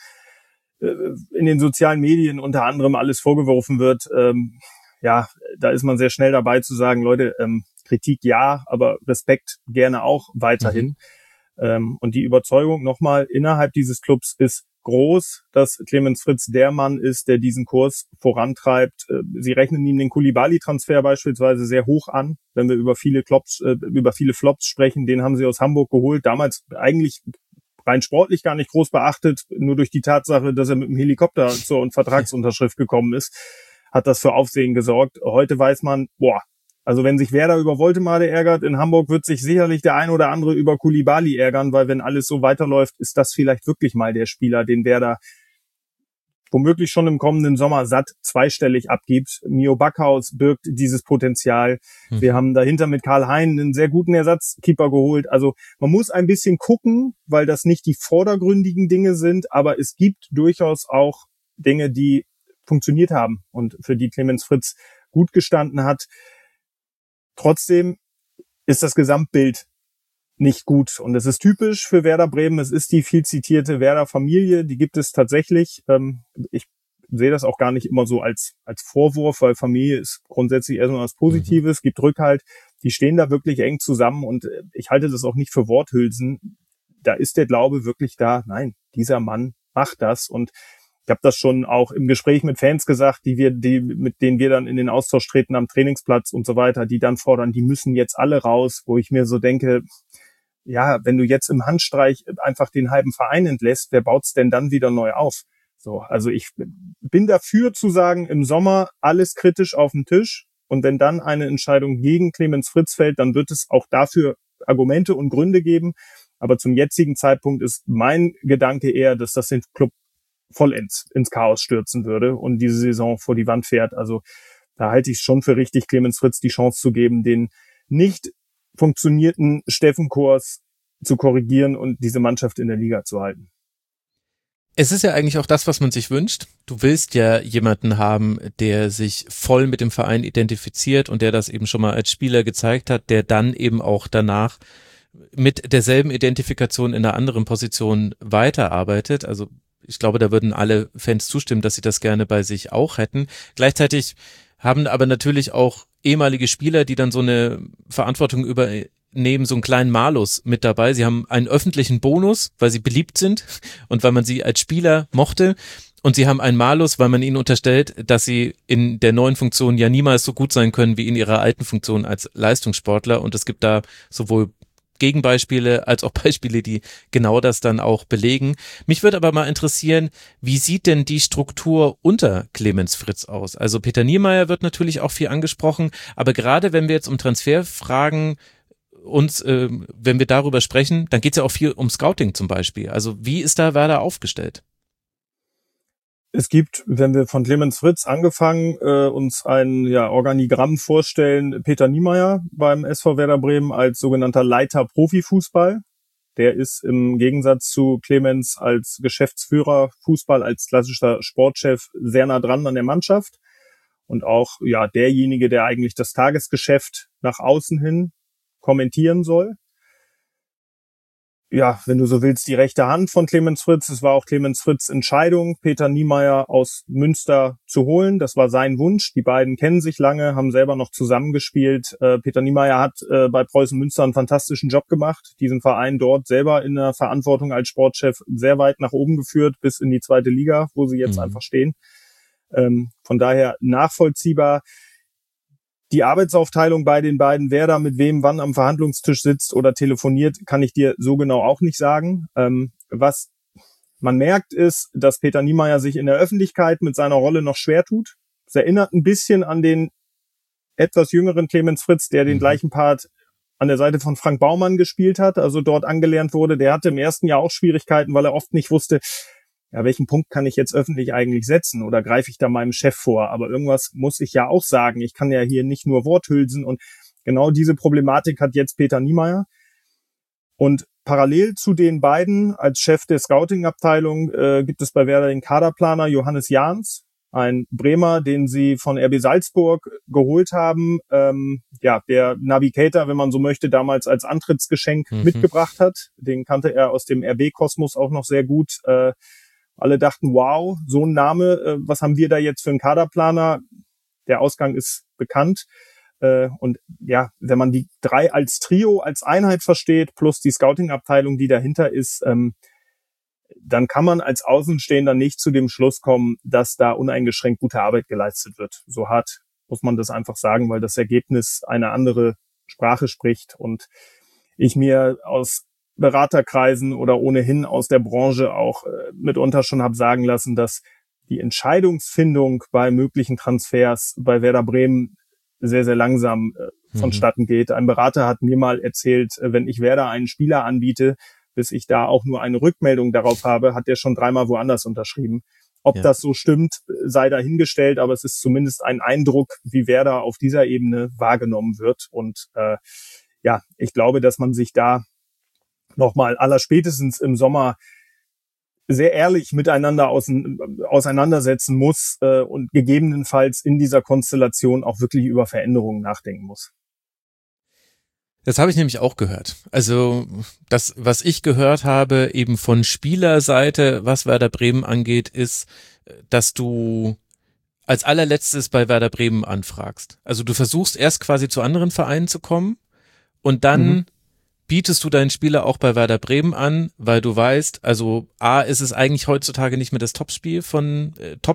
in den sozialen Medien unter anderem alles vorgeworfen wird, da ist man sehr schnell dabei zu sagen, Leute, Kritik ja, aber Respekt gerne auch weiterhin. Und die Überzeugung nochmal innerhalb dieses Clubs ist groß, dass Clemens Fritz der Mann ist, der diesen Kurs vorantreibt. Sie rechnen ihm den Koulibaly-Transfer beispielsweise sehr hoch an, wenn wir über viele Flops sprechen. Den haben sie aus Hamburg geholt, damals eigentlich rein sportlich gar nicht groß beachtet, nur durch die Tatsache, dass er mit dem Helikopter zur Vertragsunterschrift gekommen ist, hat das für Aufsehen gesorgt. Heute weiß man, also wenn sich Werder über Woltemade ärgert, in Hamburg wird sich sicherlich der ein oder andere über Koulibaly ärgern, weil wenn alles so weiterläuft, ist das vielleicht wirklich mal der Spieler, den Werder womöglich schon im kommenden Sommer satt zweistellig abgibt. Mio Backhaus birgt dieses Potenzial. Wir haben dahinter mit Karl Hein einen sehr guten Ersatzkeeper geholt. Also man muss ein bisschen gucken, weil das nicht die vordergründigen Dinge sind, aber es gibt durchaus auch Dinge, die funktioniert haben und für die Clemens Fritz gut gestanden hat. Trotzdem ist das Gesamtbild nicht gut. Und es ist typisch für Werder Bremen. Es ist die viel zitierte Werder-Familie. Die gibt es tatsächlich. Ich sehe das auch gar nicht immer so als Vorwurf, weil Familie ist grundsätzlich erstmal was Positives, gibt Rückhalt. Die stehen da wirklich eng zusammen und ich halte das auch nicht für Worthülsen. Da ist der Glaube wirklich da. Nein, dieser Mann macht das. Und ich habe das schon auch im Gespräch mit Fans gesagt, mit denen wir dann in den Austausch treten am Trainingsplatz und so weiter, die dann fordern, die müssen jetzt alle raus, wo ich mir so denke, ja, wenn du jetzt im Handstreich einfach den halben Verein entlässt, wer baut's denn dann wieder neu auf? So, also ich bin dafür zu sagen, im Sommer alles kritisch auf den Tisch, und wenn dann eine Entscheidung gegen Clemens Fritz fällt, dann wird es auch dafür Argumente und Gründe geben. Aber zum jetzigen Zeitpunkt ist mein Gedanke eher, dass das den Club vollends ins Chaos stürzen würde und diese Saison vor die Wand fährt. Also da halte ich es schon für richtig, Clemens Fritz die Chance zu geben, den nicht funktionierten Steffen-Kurs zu korrigieren und diese Mannschaft in der Liga zu halten. Es ist ja eigentlich auch das, was man sich wünscht. Du willst ja jemanden haben, der sich voll mit dem Verein identifiziert und der das eben schon mal als Spieler gezeigt hat, der dann eben auch danach mit derselben Identifikation in einer anderen Position weiterarbeitet. Also ich glaube, da würden alle Fans zustimmen, dass sie das gerne bei sich auch hätten. Gleichzeitig haben aber natürlich auch ehemalige Spieler, die dann so eine Verantwortung übernehmen, so einen kleinen Malus mit dabei. Sie haben einen öffentlichen Bonus, weil sie beliebt sind und weil man sie als Spieler mochte. Und sie haben einen Malus, weil man ihnen unterstellt, dass sie in der neuen Funktion ja niemals so gut sein können wie in ihrer alten Funktion als Leistungssportler. Und es gibt da sowohl Gegenbeispiele als auch Beispiele, die genau das dann auch belegen. Mich würde aber mal interessieren, wie sieht denn die Struktur unter Clemens Fritz aus? Also Peter Niemeyer wird natürlich auch viel angesprochen, aber gerade wenn wir jetzt um Transferfragen wenn wir darüber sprechen, dann geht es ja auch viel um Scouting zum Beispiel. Also wie ist da Werder aufgestellt? Es gibt, wenn wir von Clemens Fritz angefangen uns ein Organigramm vorstellen, Peter Niemeyer beim SV Werder Bremen als sogenannter Leiter Profifußball. Der ist im Gegensatz zu Clemens als Geschäftsführer Fußball, als klassischer Sportchef sehr nah dran an der Mannschaft und auch derjenige, der eigentlich das Tagesgeschäft nach außen hin kommentieren soll. Ja, wenn du so willst, die rechte Hand von Clemens Fritz. Es war auch Clemens Fritz' Entscheidung, Peter Niemeyer aus Münster zu holen. Das war sein Wunsch. Die beiden kennen sich lange, haben selber noch zusammengespielt. Peter Niemeyer hat bei Preußen Münster einen fantastischen Job gemacht, diesen Verein dort selber in der Verantwortung als Sportchef sehr weit nach oben geführt, bis in die 2. Liga, wo sie jetzt einfach stehen. Von daher nachvollziehbar. Die Arbeitsaufteilung bei den beiden, wer da mit wem wann am Verhandlungstisch sitzt oder telefoniert, kann ich dir so genau auch nicht sagen. Was Man merkt es, dass Peter Niemeyer sich in der Öffentlichkeit mit seiner Rolle noch schwer tut. Es erinnert ein bisschen an den etwas jüngeren Clemens Fritz, der den gleichen Part an der Seite von Frank Baumann gespielt hat, also dort angelernt wurde. Der hatte im ersten Jahr auch Schwierigkeiten, weil er oft nicht wusste, ja, welchen Punkt kann ich jetzt öffentlich eigentlich setzen oder greife ich da meinem Chef vor? Aber irgendwas muss ich ja auch sagen. Ich kann ja hier nicht nur Worthülsen, und genau diese Problematik hat jetzt Peter Niemeyer. Und parallel zu den beiden als Chef der Scouting-Abteilung gibt es bei Werder den Kaderplaner Johannes Jahns, ein Bremer, den sie von RB Salzburg geholt haben, der Navigator, wenn man so möchte, damals als Antrittsgeschenk mitgebracht hat. Den kannte er aus dem RB-Kosmos auch noch sehr gut. Alle dachten, wow, so ein Name, was haben wir da jetzt für einen Kaderplaner? Der Ausgang ist bekannt. Und ja, wenn man die drei als Trio, als Einheit versteht, plus die Scouting-Abteilung, die dahinter ist, dann kann man als Außenstehender nicht zu dem Schluss kommen, dass da uneingeschränkt gute Arbeit geleistet wird. So hart muss man das einfach sagen, weil das Ergebnis eine andere Sprache spricht und ich mir aus Beraterkreisen oder ohnehin aus der Branche auch mitunter schon habe sagen lassen, dass die Entscheidungsfindung bei möglichen Transfers bei Werder Bremen sehr, sehr langsam vonstatten geht. Ein Berater hat mir mal erzählt, wenn ich Werder einen Spieler anbiete, bis ich da auch nur eine Rückmeldung darauf habe, hat der schon 3-mal woanders unterschrieben. Ob das so stimmt, sei dahingestellt, aber es ist zumindest ein Eindruck, wie Werder auf dieser Ebene wahrgenommen wird. Und ich glaube, dass man sich da nochmal allerspätestens im Sommer sehr ehrlich miteinander auseinandersetzen muss und gegebenenfalls in dieser Konstellation auch wirklich über Veränderungen nachdenken muss. Das habe ich nämlich auch gehört. Also das, was ich gehört habe, eben von Spielerseite, was Werder Bremen angeht, ist, dass du als allerletztes bei Werder Bremen anfragst. Also du versuchst erst quasi zu anderen Vereinen zu kommen und dann bietest du deinen Spieler auch bei Werder Bremen an, weil du weißt, also A, ist es eigentlich heutzutage nicht mehr das Topziel von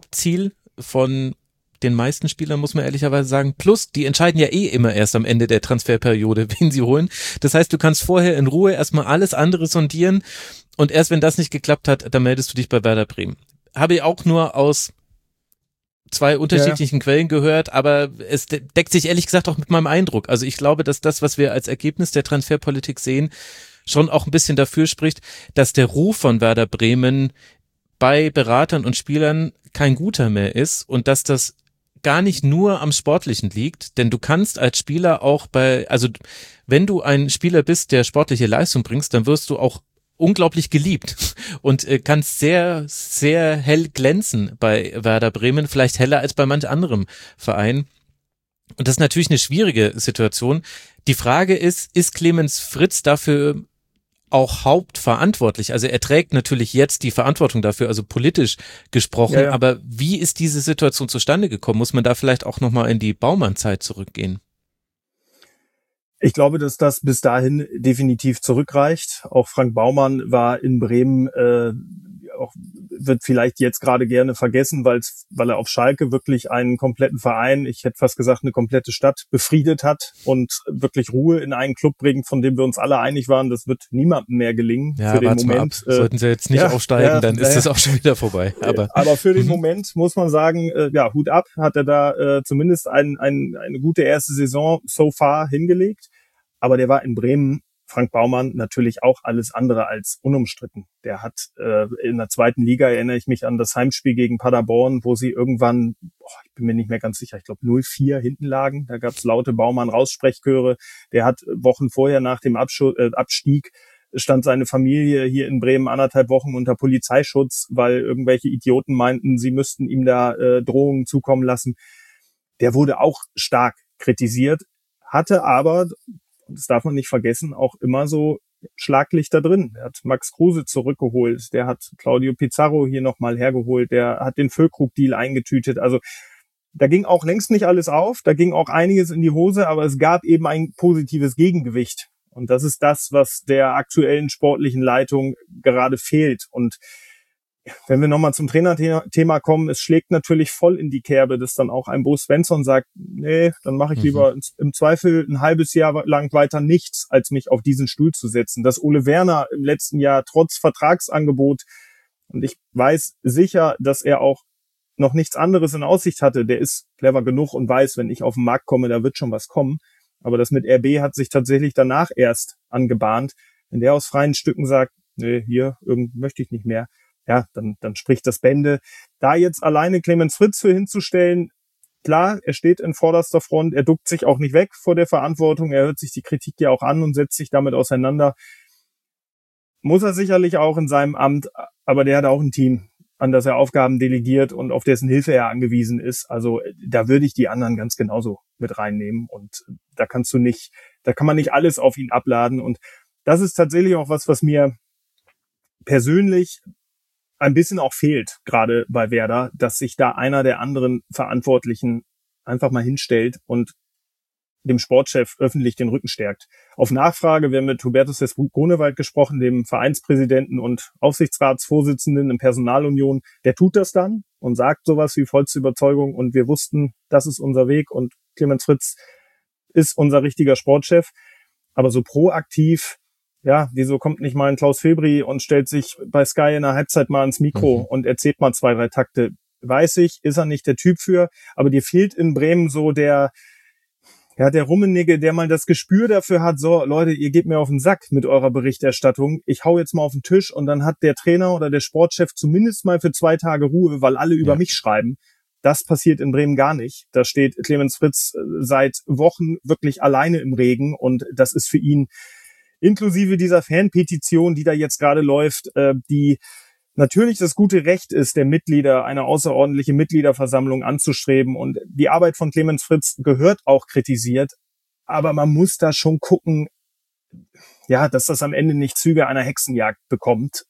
den meisten Spielern, muss man ehrlicherweise sagen. Plus, die entscheiden ja immer erst am Ende der Transferperiode, wen sie holen. Das heißt, du kannst vorher in Ruhe erstmal alles andere sondieren und erst wenn das nicht geklappt hat, dann meldest du dich bei Werder Bremen. Habe ich auch nur aus 2 unterschiedlichen Quellen gehört, aber es deckt sich ehrlich gesagt auch mit meinem Eindruck. Also ich glaube, dass das, was wir als Ergebnis der Transferpolitik sehen, schon auch ein bisschen dafür spricht, dass der Ruf von Werder Bremen bei Beratern und Spielern kein guter mehr ist und dass das gar nicht nur am Sportlichen liegt, denn du kannst als Spieler auch wenn du ein Spieler bist, der sportliche Leistung bringst, dann wirst du auch unglaublich geliebt und kannst sehr, sehr hell glänzen bei Werder Bremen, vielleicht heller als bei manch anderem Verein. Und das ist natürlich eine schwierige Situation. Die Frage ist Clemens Fritz dafür auch hauptverantwortlich? Also er trägt natürlich jetzt die Verantwortung dafür, also politisch gesprochen, aber wie ist diese Situation zustande gekommen? Muss man da vielleicht auch nochmal in die Baumann-Zeit zurückgehen? Ich glaube, dass das bis dahin definitiv zurückreicht. Auch Frank Baumann war in Bremen, wird vielleicht jetzt gerade gerne vergessen, weil er auf Schalke wirklich einen kompletten Verein, ich hätte fast gesagt eine komplette Stadt, befriedet hat und wirklich Ruhe in einen Club bringt, von dem wir uns alle einig waren, das wird niemandem mehr gelingen. Ja, für den Moment. Sollten sie jetzt nicht aufsteigen, dann ist das auch schon wieder vorbei. Aber für den Moment muss man sagen, Hut ab, hat er da zumindest eine gute erste Saison so far hingelegt. Aber der war in Bremen, Frank Baumann, natürlich auch alles andere als unumstritten. Der hat in der 2. Liga, erinnere ich mich an das Heimspiel gegen Paderborn, wo sie irgendwann, ich bin mir nicht mehr ganz sicher, ich glaube 0-4 hinten lagen. Da gab es laute Baumann-Raussprechchöre. Der hat Wochen vorher nach dem Abstieg stand seine Familie hier in Bremen 1,5 Wochen unter Polizeischutz, weil irgendwelche Idioten meinten, sie müssten ihm da Drohungen zukommen lassen. Der wurde auch stark kritisiert, hatte aber, und das darf man nicht vergessen, auch immer so Schlaglichter drin. Er hat Max Kruse zurückgeholt, der hat Claudio Pizarro hier nochmal hergeholt, der hat den Füllkrug-Deal eingetütet. Also da ging auch längst nicht alles auf, da ging auch einiges in die Hose, aber es gab eben ein positives Gegengewicht. Und das ist das, was der aktuellen sportlichen Leitung gerade fehlt. Und wenn wir nochmal zum Trainerthema kommen, es schlägt natürlich voll in die Kerbe, dass dann auch ein Bo Svensson sagt, nee, dann mache ich lieber im Zweifel ein halbes Jahr lang weiter nichts, als mich auf diesen Stuhl zu setzen. Dass Ole Werner im letzten Jahr trotz Vertragsangebot Und ich weiß sicher, dass er auch noch nichts anderes in Aussicht hatte. Der ist clever genug und weiß, wenn ich auf den Markt komme, da wird schon was kommen. Aber das mit RB hat sich tatsächlich danach erst angebahnt. Wenn der aus freien Stücken sagt, nee, hier, irgend möchte ich nicht mehr, ja, dann spricht das Bände. Da jetzt alleine Clemens Fritz für hinzustellen, klar, er steht in vorderster Front, er duckt sich auch nicht weg vor der Verantwortung, er hört sich die Kritik ja auch an und setzt sich damit auseinander. Muss er sicherlich auch in seinem Amt, aber der hat auch ein Team, an das er Aufgaben delegiert und auf dessen Hilfe er angewiesen ist. Also da würde ich die anderen ganz genauso mit reinnehmen und da kann man nicht alles auf ihn abladen und das ist tatsächlich auch was mir persönlich ein bisschen auch fehlt, gerade bei Werder, dass sich da einer der anderen Verantwortlichen einfach mal hinstellt und dem Sportchef öffentlich den Rücken stärkt. Auf Nachfrage, wir haben mit Hubertus Grunewald gesprochen, dem Vereinspräsidenten und Aufsichtsratsvorsitzenden in Personalunion, der tut das dann und sagt sowas wie vollste Überzeugung und wir wussten, das ist unser Weg und Clemens Fritz ist unser richtiger Sportchef. Aber so proaktiv, ja, wieso kommt nicht mal ein Klaus Filbri und stellt sich bei Sky in der Halbzeit mal ans Mikro und erzählt mal 2, 3 Takte? Weiß ich, ist er nicht der Typ für, aber dir fehlt in Bremen so der Rummenigge, der mal das Gespür dafür hat, so, Leute, ihr gebt mir auf den Sack mit eurer Berichterstattung, ich hau jetzt mal auf den Tisch und dann hat der Trainer oder der Sportchef zumindest mal für 2 Tage Ruhe, weil alle über mich schreiben. Das passiert in Bremen gar nicht. Da steht Clemens Fritz seit Wochen wirklich alleine im Regen und das ist für ihn inklusive dieser Fanpetition, die da jetzt gerade läuft, die natürlich das gute Recht ist, der Mitglieder eine außerordentliche Mitgliederversammlung anzustreben. Und die Arbeit von Clemens Fritz gehört auch kritisiert. Aber man muss da schon gucken, ja, dass das am Ende nicht Züge einer Hexenjagd bekommt.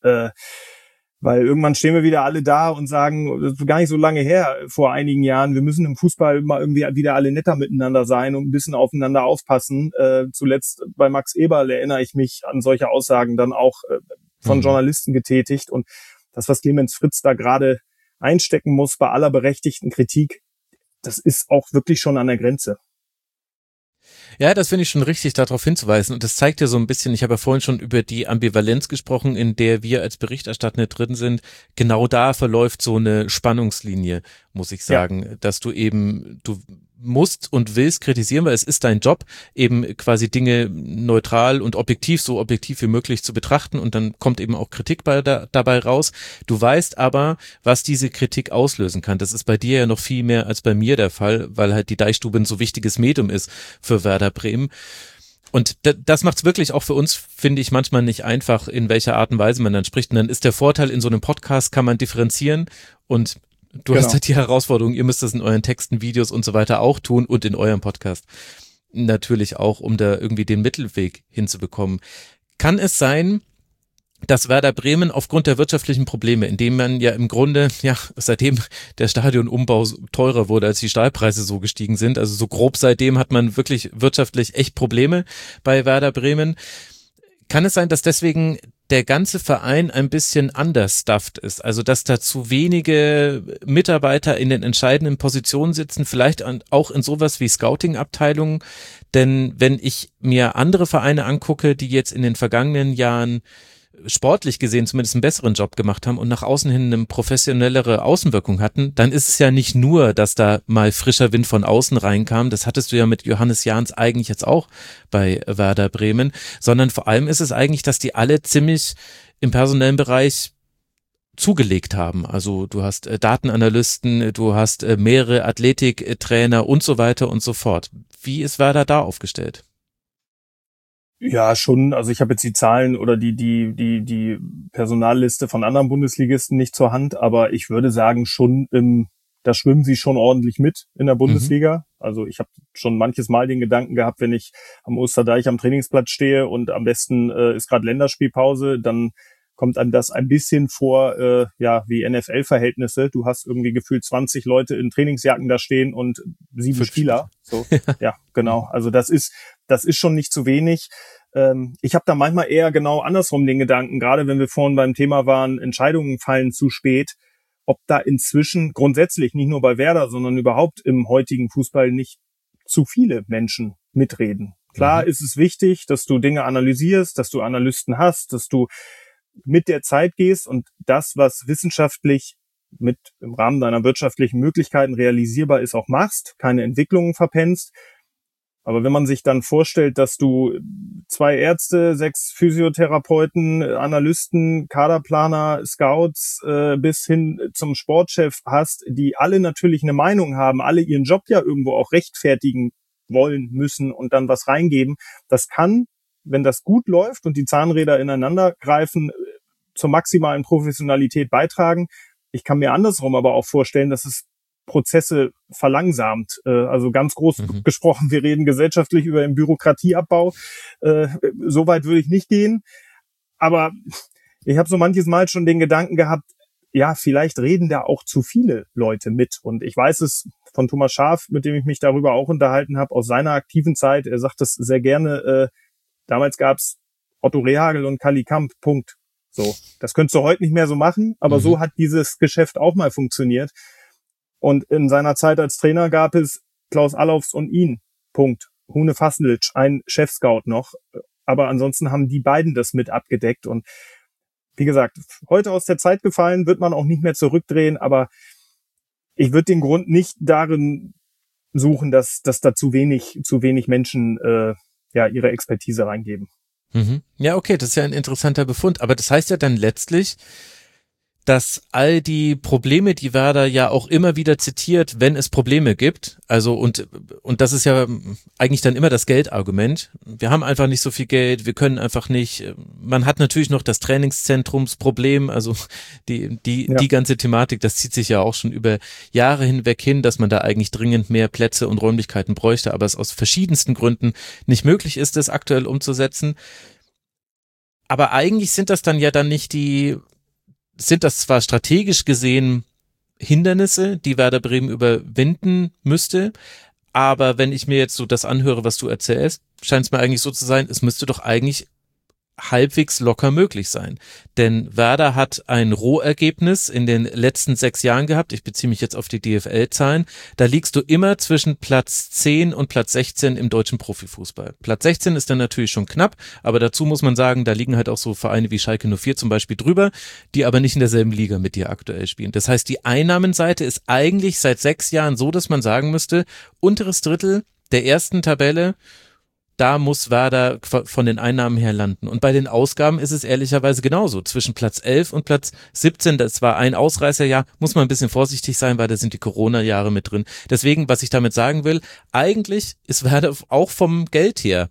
Weil irgendwann stehen wir wieder alle da und sagen, das ist gar nicht so lange her, vor einigen Jahren, wir müssen im Fußball mal irgendwie wieder alle netter miteinander sein und ein bisschen aufeinander aufpassen. Zuletzt bei Max Eberl erinnere ich mich an solche Aussagen dann auch von Journalisten getätigt. Und das, was Clemens Fritz da gerade einstecken muss bei aller berechtigten Kritik, das ist auch wirklich schon an der Grenze. Ja, das finde ich schon richtig, darauf hinzuweisen. Und das zeigt ja so ein bisschen, ich habe ja vorhin schon über die Ambivalenz gesprochen, in der wir als Berichterstatter drin sind. Genau da verläuft so eine Spannungslinie, muss ich sagen, dass du musst und willst kritisieren, weil es ist dein Job, eben quasi Dinge neutral und objektiv, so objektiv wie möglich zu betrachten und dann kommt eben auch Kritik dabei raus. Du weißt aber, was diese Kritik auslösen kann. Das ist bei dir ja noch viel mehr als bei mir der Fall, weil halt die Deichstube ein so wichtiges Medium ist für Werder Bremen. Und das macht es wirklich auch für uns, finde ich, manchmal nicht einfach, in welcher Art und Weise man dann spricht. Und dann ist der Vorteil, in so einem Podcast kann man differenzieren und du hast halt die Herausforderung, ihr müsst das in euren Texten, Videos und so weiter auch tun und in eurem Podcast natürlich auch, um da irgendwie den Mittelweg hinzubekommen. Kann es sein, dass Werder Bremen aufgrund der wirtschaftlichen Probleme, indem man ja im Grunde, seitdem der Stadionumbau teurer wurde, als die Stahlpreise so gestiegen sind, also so grob seitdem hat man wirklich wirtschaftlich echt Probleme bei Werder Bremen. Kann es sein, dass deswegen der ganze Verein ein bisschen understuffed ist, also dass da zu wenige Mitarbeiter in den entscheidenden Positionen sitzen, vielleicht auch in sowas wie Scouting-Abteilungen, denn wenn ich mir andere Vereine angucke, die jetzt in den vergangenen Jahren sportlich gesehen zumindest einen besseren Job gemacht haben und nach außen hin eine professionellere Außenwirkung hatten, dann ist es ja nicht nur, dass da mal frischer Wind von außen reinkam, das hattest du ja mit Johannes Jahns eigentlich jetzt auch bei Werder Bremen, sondern vor allem ist es eigentlich, dass die alle ziemlich im personellen Bereich zugelegt haben. Also du hast Datenanalysten, du hast mehrere Athletiktrainer und so weiter und so fort. Wie ist Werder da aufgestellt? Ja, schon. Also ich habe jetzt die Zahlen oder die Personalliste von anderen Bundesligisten nicht zur Hand, aber ich würde sagen schon, da schwimmen sie schon ordentlich mit in der Bundesliga. Also ich habe schon manches Mal den Gedanken gehabt, wenn ich am Osterdeich am Trainingsplatz stehe und am besten ist gerade Länderspielpause, dann kommt einem das ein bisschen vor, wie NFL-Verhältnisse. Du hast irgendwie gefühlt 20 Leute in Trainingsjacken da stehen und 7 Spieler. So, ja, genau. Also das ist schon nicht zu wenig. Ich habe da manchmal eher genau andersrum den Gedanken, gerade wenn wir vorhin beim Thema waren, Entscheidungen fallen zu spät, ob da inzwischen grundsätzlich nicht nur bei Werder, sondern überhaupt im heutigen Fußball nicht zu viele Menschen mitreden. Klar ist es wichtig, dass du Dinge analysierst, dass du Analysten hast, dass du mit der Zeit gehst und das, was wissenschaftlich im Rahmen deiner wirtschaftlichen Möglichkeiten realisierbar ist, auch machst, keine Entwicklungen verpennst. Aber wenn man sich dann vorstellt, dass du 2 Ärzte, 6 Physiotherapeuten, Analysten, Kaderplaner, Scouts bis hin zum Sportchef hast, die alle natürlich eine Meinung haben, alle ihren Job ja irgendwo auch rechtfertigen wollen, müssen und dann was reingeben, das kann, wenn das gut läuft und die Zahnräder ineinander greifen, zur maximalen Professionalität beitragen. Ich kann mir andersrum aber auch vorstellen, dass es Prozesse verlangsamt. Also ganz groß gesprochen, wir reden gesellschaftlich über den Bürokratieabbau. So weit würde ich nicht gehen. Aber ich habe so manches Mal schon den Gedanken gehabt, ja, vielleicht reden da auch zu viele Leute mit. Und ich weiß es von Thomas Schaaf, mit dem ich mich darüber auch unterhalten habe, aus seiner aktiven Zeit. Er sagt das sehr gerne. Damals gab's Otto Rehhagel und Kali Kamp, Punkt. So, das könntest du heute nicht mehr so machen, aber so hat dieses Geschäft auch mal funktioniert. Und in seiner Zeit als Trainer gab es Klaus Allofs und ihn. Punkt. Hune Fasnitsch, ein Chefscout noch. Aber ansonsten haben die beiden das mit abgedeckt. Und wie gesagt, heute aus der Zeit gefallen, wird man auch nicht mehr zurückdrehen. Aber ich würde den Grund nicht darin suchen, dass da zu wenig Menschen ihre Expertise reingeben. Ja, okay, das ist ja ein interessanter Befund. Aber das heißt ja dann letztlich, dass all die Probleme, die Werder ja auch immer wieder zitiert, wenn es Probleme gibt, also und das ist ja eigentlich dann immer das Geldargument. Wir haben einfach nicht so viel Geld, wir können einfach nicht. Man hat natürlich noch das Trainingszentrumsproblem, also die ganze Thematik, das zieht sich ja auch schon über Jahre hinweg hin, dass man da eigentlich dringend mehr Plätze und Räumlichkeiten bräuchte, aber es aus verschiedensten Gründen nicht möglich ist, das aktuell umzusetzen. Aber eigentlich sind das dann ja dann nicht sind das zwar strategisch gesehen Hindernisse, die Werder Bremen überwinden müsste, aber wenn ich mir jetzt so das anhöre, was du erzählst, scheint es mir eigentlich so zu sein, es müsste doch eigentlich halbwegs locker möglich sein. Denn Werder hat ein Rohergebnis in den letzten 6 Jahren gehabt. Ich beziehe mich jetzt auf die DFL-Zahlen. Da liegst du immer zwischen Platz 10 und Platz 16 im deutschen Profifußball. Platz 16 ist dann natürlich schon knapp, aber dazu muss man sagen, da liegen halt auch so Vereine wie Schalke 04 zum Beispiel drüber, die aber nicht in derselben Liga mit dir aktuell spielen. Das heißt, die Einnahmenseite ist eigentlich seit 6 Jahren so, dass man sagen müsste, unteres Drittel der ersten Tabelle, da muss Werder von den Einnahmen her landen. Und bei den Ausgaben ist es ehrlicherweise genauso. Zwischen Platz 11 und Platz 17, das war ein Ausreißerjahr, muss man ein bisschen vorsichtig sein, weil da sind die Corona-Jahre mit drin. Deswegen, was ich damit sagen will, eigentlich ist Werder auch vom Geld her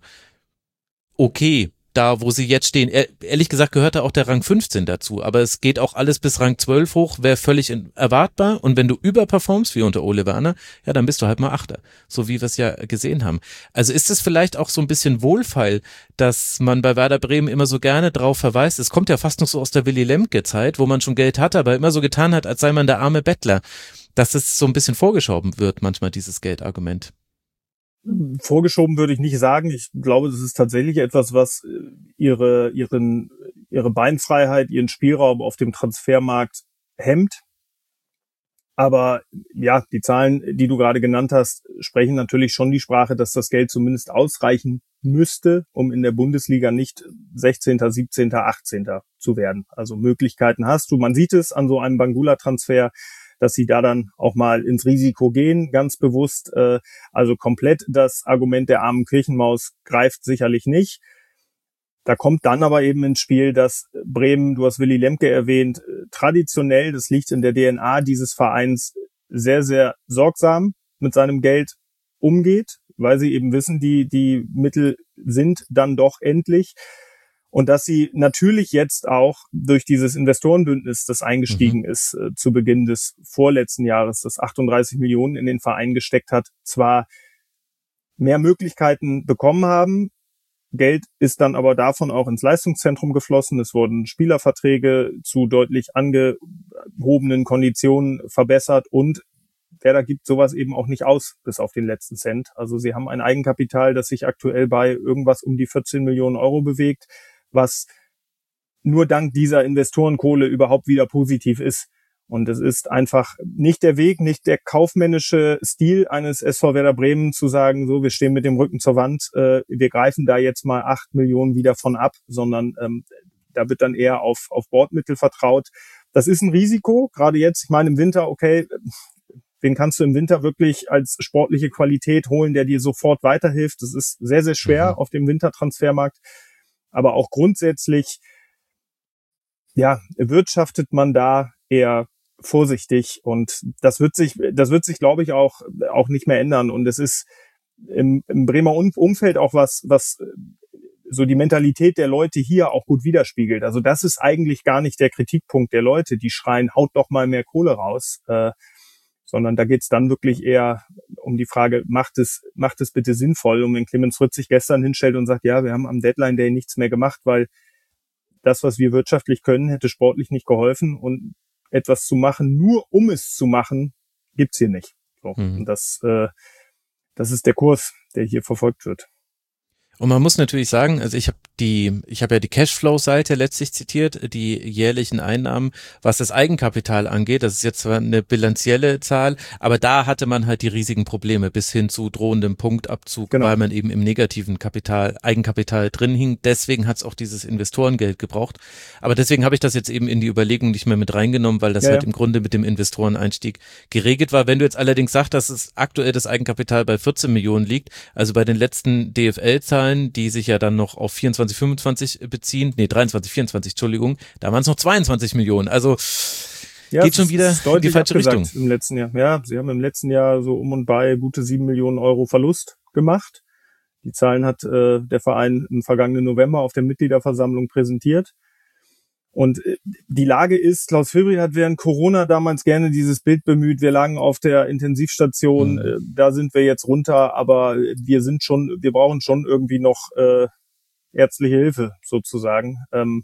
okay, da wo sie jetzt stehen. Ehrlich gesagt gehört da auch der Rang 15 dazu, aber es geht auch alles bis Rang 12 hoch, wäre völlig erwartbar, und wenn du überperformst, wie unter Ole Werner, ja, dann bist du halt mal Achter, so wie wir es ja gesehen haben. Also ist es vielleicht auch so ein bisschen Wohlfeil, dass man bei Werder Bremen immer so gerne drauf verweist, es kommt ja fast noch so aus der Willy Lemke-Zeit, wo man schon Geld hatte, aber immer so getan hat, als sei man der arme Bettler, dass es so ein bisschen vorgeschoben wird, manchmal dieses Geldargument. Vorgeschoben würde ich nicht sagen. Ich glaube, das ist tatsächlich etwas, was ihre Beinfreiheit, ihren Spielraum auf dem Transfermarkt hemmt. Aber ja, die Zahlen, die du gerade genannt hast, sprechen natürlich schon die Sprache, dass das Geld zumindest ausreichen müsste, um in der Bundesliga nicht 16., 17., 18. zu werden. Also Möglichkeiten hast du. Man sieht es an so einem Bangula-Transfer, dass sie da dann auch mal ins Risiko gehen, ganz bewusst. Also komplett das Argument der armen Kirchenmaus greift sicherlich nicht. Da kommt dann aber eben ins Spiel, dass Bremen, du hast Willy Lemke erwähnt, traditionell, das liegt in der DNA dieses Vereins, sehr, sehr sorgsam mit seinem Geld umgeht, weil sie eben wissen, die Mittel sind dann doch endlich. Und dass sie natürlich jetzt auch durch dieses Investorenbündnis, das eingestiegen ist, zu Beginn des vorletzten Jahres, das 38 Millionen in den Verein gesteckt hat, zwar mehr Möglichkeiten bekommen haben, Geld ist dann aber davon auch ins Leistungszentrum geflossen. Es wurden Spielerverträge zu deutlich angehobenen Konditionen verbessert und Werder gibt sowas eben auch nicht aus, bis auf den letzten Cent. Also sie haben ein Eigenkapital, das sich aktuell bei irgendwas um die 14 Millionen Euro bewegt, was nur dank dieser Investorenkohle überhaupt wieder positiv ist. Und es ist einfach nicht der Weg, nicht der kaufmännische Stil eines SV Werder Bremen zu sagen, so, wir stehen mit dem Rücken zur Wand, wir greifen da jetzt mal 8 Millionen wieder von ab, sondern Da wird dann eher auf Bordmittel vertraut. Das ist ein Risiko, gerade jetzt. Ich meine, im Winter, okay, wen kannst du im Winter wirklich als sportliche Qualität holen, der dir sofort weiterhilft? Das ist sehr, sehr schwer auf dem Wintertransfermarkt. Aber auch grundsätzlich, ja, wirtschaftet man da eher vorsichtig, und das wird sich, glaube ich, auch nicht mehr ändern. Und es ist im Bremer Umfeld auch was so die Mentalität der Leute hier auch gut widerspiegelt. Also das ist eigentlich gar nicht der Kritikpunkt der Leute, die schreien, haut doch mal mehr Kohle raus, sondern da geht's dann wirklich eher um die Frage, macht es bitte sinnvoll? Und wenn Clemens Fritz sich gestern hinstellt und sagt, ja, wir haben am Deadline Day nichts mehr gemacht, weil das, was wir wirtschaftlich können, hätte sportlich nicht geholfen, und etwas zu machen, nur um es zu machen, gibt's hier nicht. So. Und das ist der Kurs, der hier verfolgt wird. Und man muss natürlich sagen, also ich habe ja die Cashflow-Seite letztlich zitiert, die jährlichen Einnahmen, was das Eigenkapital angeht. Das ist jetzt zwar eine bilanzielle Zahl, aber da hatte man halt die riesigen Probleme bis hin zu drohendem Punktabzug, genau, weil man eben im negativen Eigenkapital drin hing. Deswegen hat es auch dieses Investorengeld gebraucht. Aber deswegen habe ich das jetzt eben in die Überlegung nicht mehr mit reingenommen, weil das im Grunde mit dem Investoreneinstieg geregelt war. Wenn du jetzt allerdings sagst, dass es aktuell das Eigenkapital bei 14 Millionen liegt, also bei den letzten DFL-Zahlen, die sich ja dann noch auf 24, 25 beziehen, 23, 24, Entschuldigung, da waren es noch 22 Millionen, also geht schon wieder in die falsche Richtung. Im letzten Jahr. Ja, sie haben im letzten Jahr so um und bei gute 7 Millionen Euro Verlust gemacht. Die Zahlen hat der Verein im vergangenen November auf der Mitgliederversammlung präsentiert. Und die Lage ist, Klaus Filbri hat während Corona damals gerne dieses Bild bemüht, wir lagen auf der Intensivstation, da sind wir jetzt runter, aber wir brauchen schon irgendwie noch ärztliche Hilfe sozusagen.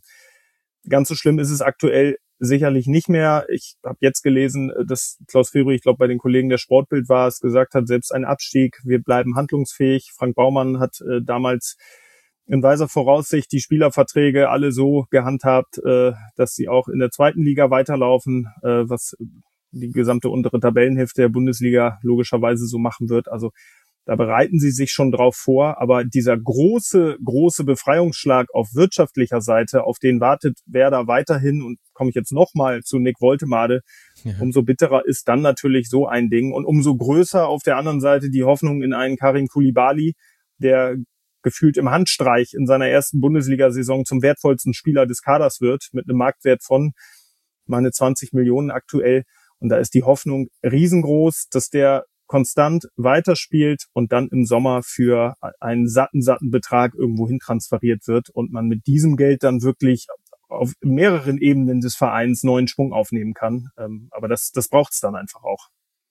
Ganz so schlimm ist es aktuell sicherlich nicht mehr. Ich habe jetzt gelesen, dass Klaus Filbri, ich glaube bei den Kollegen der Sportbild war es, gesagt hat, selbst ein Abstieg, wir bleiben handlungsfähig. Frank Baumann hat damals in weiser Voraussicht die Spielerverträge alle so gehandhabt, dass sie auch in der zweiten Liga weiterlaufen, was die gesamte untere Tabellenhälfte der Bundesliga logischerweise so machen wird. Also da bereiten sie sich schon drauf vor, aber dieser große Befreiungsschlag auf wirtschaftlicher Seite, auf den wartet Werder weiterhin, und komme ich jetzt nochmal zu Nick Woltemade, umso bitterer ist dann natürlich so ein Ding, und umso größer auf der anderen Seite die Hoffnung in einen Karim Koulibaly, der gefühlt im Handstreich in seiner ersten Bundesliga-Saison zum wertvollsten Spieler des Kaders wird, mit einem Marktwert von 20 Millionen aktuell. Und da ist die Hoffnung riesengroß, dass der konstant weiterspielt und dann im Sommer für einen satten Betrag irgendwo hin transferiert wird und man mit diesem Geld dann wirklich auf mehreren Ebenen des Vereins neuen Schwung aufnehmen kann. Aber das braucht es dann einfach auch.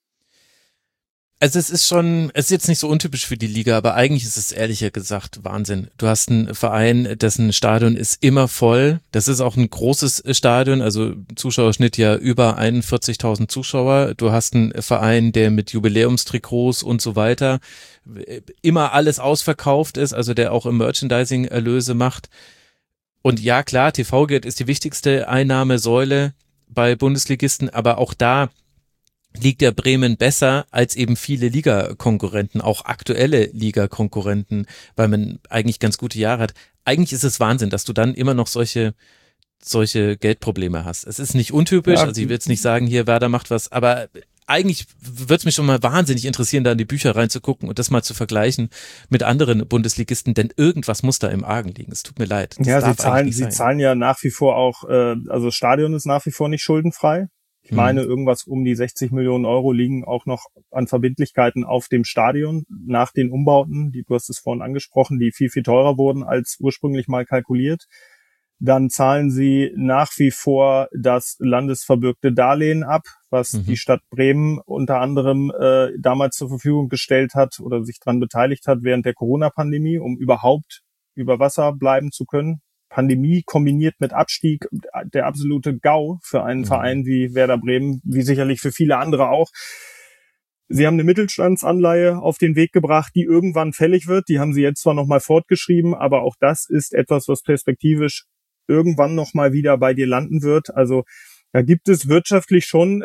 Also es ist jetzt nicht so untypisch für die Liga, aber eigentlich ist es ehrlich gesagt Wahnsinn. Du hast einen Verein, dessen Stadion ist immer voll. Das ist auch ein großes Stadion, also Zuschauerschnitt ja über 41.000 Zuschauer. Du hast einen Verein, der mit Jubiläumstrikots und so weiter immer alles ausverkauft ist, also der auch im Merchandising Erlöse macht. Und ja, klar, TV-Geld ist die wichtigste Einnahmesäule bei Bundesligisten, aber auch da liegt ja Bremen besser als eben viele Ligakonkurrenten, auch aktuelle Ligakonkurrenten, weil man eigentlich ganz gute Jahre hat. Eigentlich ist es Wahnsinn, dass du dann immer noch solche Geldprobleme hast. Es ist nicht untypisch, also ich will jetzt nicht sagen, hier Werder macht was, aber eigentlich würde es mich schon mal wahnsinnig interessieren, da in die Bücher reinzugucken und das mal zu vergleichen mit anderen Bundesligisten, denn irgendwas muss da im Argen liegen. Es tut mir leid. Ja, sie zahlen ja nach wie vor auch, also das Stadion ist nach wie vor nicht schuldenfrei. Ich meine, irgendwas um die 60 Millionen Euro liegen auch noch an Verbindlichkeiten auf dem Stadion nach den Umbauten, du hast es vorhin angesprochen, die viel, viel teurer wurden als ursprünglich mal kalkuliert. Dann zahlen sie nach wie vor das landesverbürgte Darlehen ab, was die Stadt Bremen unter anderem damals zur Verfügung gestellt hat oder sich daran beteiligt hat während der Corona-Pandemie, um überhaupt über Wasser bleiben zu können. Pandemie kombiniert mit Abstieg, der absolute GAU für einen Verein wie Werder Bremen, wie sicherlich für viele andere auch. Sie haben eine Mittelstandsanleihe auf den Weg gebracht, die irgendwann fällig wird. Die haben sie jetzt zwar nochmal fortgeschrieben, aber auch das ist etwas, was perspektivisch irgendwann nochmal wieder bei dir landen wird. Also da gibt es wirtschaftlich schon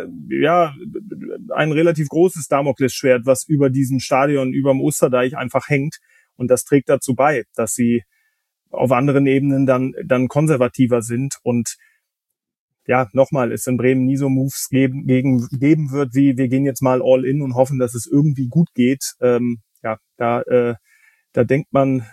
ein relativ großes Damoklesschwert, was über diesem Stadion, über dem Osterdeich einfach hängt. Und das trägt dazu bei, dass sie auf anderen Ebenen dann konservativer sind. Und ja, nochmal, es in Bremen nie so Moves geben wird, wie wir gehen jetzt mal all in und hoffen, dass es irgendwie gut geht. Da denkt man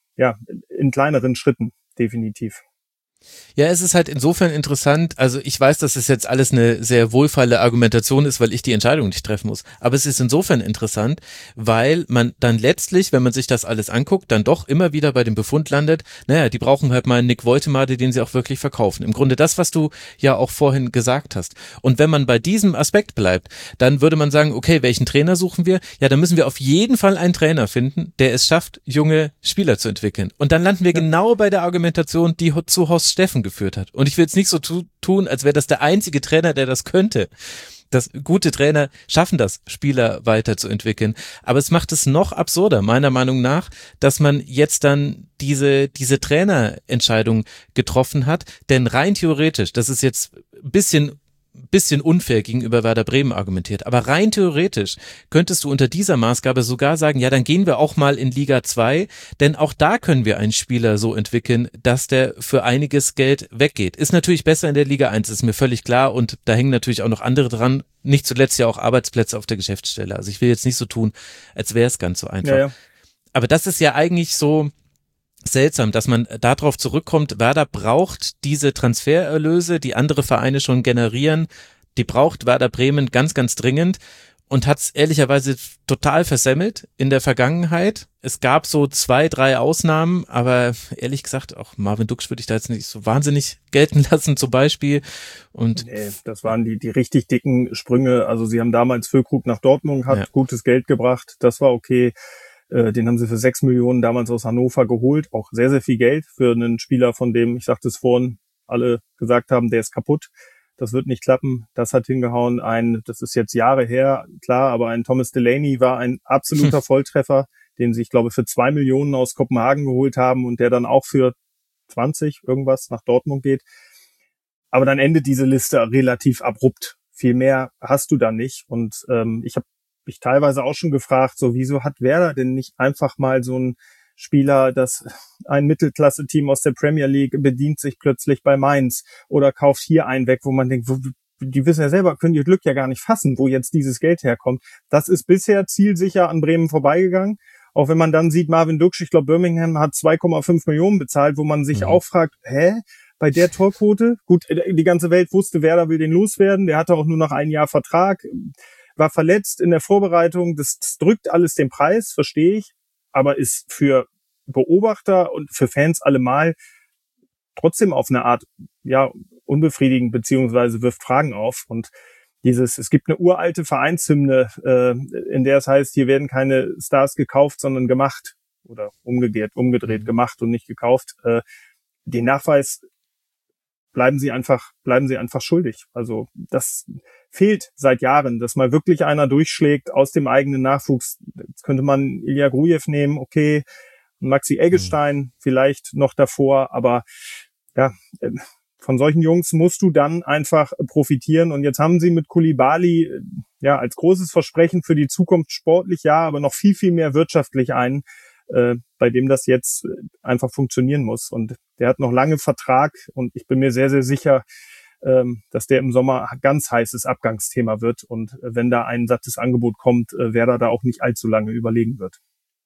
in kleineren Schritten, definitiv. Ja, es ist halt insofern interessant, also ich weiß, dass es jetzt alles eine sehr wohlfeile Argumentation ist, weil ich die Entscheidung nicht treffen muss, aber es ist insofern interessant, weil man dann letztlich, wenn man sich das alles anguckt, dann doch immer wieder bei dem Befund landet, naja, die brauchen halt mal einen Nick Woltemade, den sie auch wirklich verkaufen. Im Grunde das, was du ja auch vorhin gesagt hast. Und wenn man bei diesem Aspekt bleibt, dann würde man sagen, okay, welchen Trainer suchen wir? Ja, dann müssen wir auf jeden Fall einen Trainer finden, der es schafft, junge Spieler zu entwickeln. Und dann landen wir genau bei der Argumentation, die zu Horst Steffen geführt hat. Und ich will jetzt nicht so tun, als wäre das der einzige Trainer, der das könnte. Das gute Trainer schaffen das, Spieler weiterzuentwickeln. Aber es macht es noch absurder, meiner Meinung nach, dass man jetzt dann diese Trainerentscheidung getroffen hat. Denn rein theoretisch, das ist jetzt ein bisschen unfair gegenüber Werder Bremen argumentiert, aber rein theoretisch könntest du unter dieser Maßgabe sogar sagen, ja, dann gehen wir auch mal in Liga 2, denn auch da können wir einen Spieler so entwickeln, dass der für einiges Geld weggeht. Ist natürlich besser in der Liga 1, ist mir völlig klar, und da hängen natürlich auch noch andere dran, nicht zuletzt ja auch Arbeitsplätze auf der Geschäftsstelle. Also ich will jetzt nicht so tun, als wäre es ganz so einfach. Ja. Aber das ist ja eigentlich so seltsam, dass man darauf zurückkommt, Werder braucht diese Transfererlöse, die andere Vereine schon generieren, die braucht Werder Bremen ganz, ganz dringend und hat es ehrlicherweise total versemmelt in der Vergangenheit. Es gab so 2, 3 Ausnahmen, aber ehrlich gesagt, auch Marvin Duksch würde ich da jetzt nicht so wahnsinnig gelten lassen zum Beispiel. Und nee, das waren die richtig dicken Sprünge. Also sie haben damals Füllkrug nach Dortmund, hat gutes Geld gebracht, das war okay. Den haben sie für 6 Millionen damals aus Hannover geholt. Auch sehr, sehr viel Geld für einen Spieler, von dem, ich sagte es vorhin, alle gesagt haben, der ist kaputt. Das wird nicht klappen. Das hat hingehauen. Das ist jetzt Jahre her, klar, aber ein Thomas Delaney war ein absoluter Volltreffer, den sie, ich glaube, für 2 Millionen aus Kopenhagen geholt haben und der dann auch für 20 irgendwas nach Dortmund geht. Aber dann endet diese Liste relativ abrupt. Viel mehr hast du da nicht. Und ich habe mich teilweise auch schon gefragt, so wieso hat Werder denn nicht einfach mal so einen Spieler, das ein Mittelklasse-Team aus der Premier League bedient sich plötzlich bei Mainz oder kauft hier einen weg, wo man denkt, die wissen ja selber, können ihr Glück ja gar nicht fassen, wo jetzt dieses Geld herkommt. Das ist bisher zielsicher an Bremen vorbeigegangen. Auch wenn man dann sieht, Marvin Duksch, ich glaube Birmingham hat 2,5 Millionen bezahlt, wo man sich auch fragt, bei der Torquote? Gut, die ganze Welt wusste, Werder will den loswerden, der hatte auch nur noch ein Jahr Vertrag, war verletzt in der Vorbereitung, das drückt alles den Preis, verstehe ich, aber ist für Beobachter und für Fans allemal trotzdem auf eine Art, unbefriedigend, beziehungsweise wirft Fragen auf. Und es gibt eine uralte Vereinshymne, in der es heißt, hier werden keine Stars gekauft, sondern gemacht oder umgedreht gemacht und nicht gekauft. Den Nachweis bleiben sie einfach schuldig. Also das fehlt seit Jahren, dass mal wirklich einer durchschlägt aus dem eigenen Nachwuchs. Jetzt könnte man Ilya Grujew nehmen, okay, Maxi Eggestein vielleicht noch davor, aber von solchen Jungs musst du dann einfach profitieren. Und jetzt haben sie mit Koulibaly als großes Versprechen für die Zukunft sportlich, aber noch viel, viel mehr wirtschaftlich einen, bei dem das jetzt einfach funktionieren muss. Und der hat noch lange Vertrag und ich bin mir sehr, sehr sicher, dass der im Sommer ganz heißes Abgangsthema wird. Und wenn da ein sattes Angebot kommt, Werder da auch nicht allzu lange überlegen wird.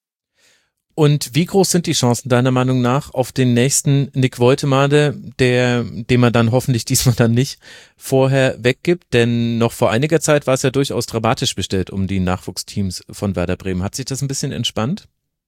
Und wie groß sind die Chancen deiner Meinung nach auf den nächsten Nick Woltemade, den man dann hoffentlich diesmal dann nicht vorher weggibt? Denn noch vor einiger Zeit war es ja durchaus dramatisch bestellt um die Nachwuchsteams von Werder Bremen. Hat sich das ein bisschen entspannt?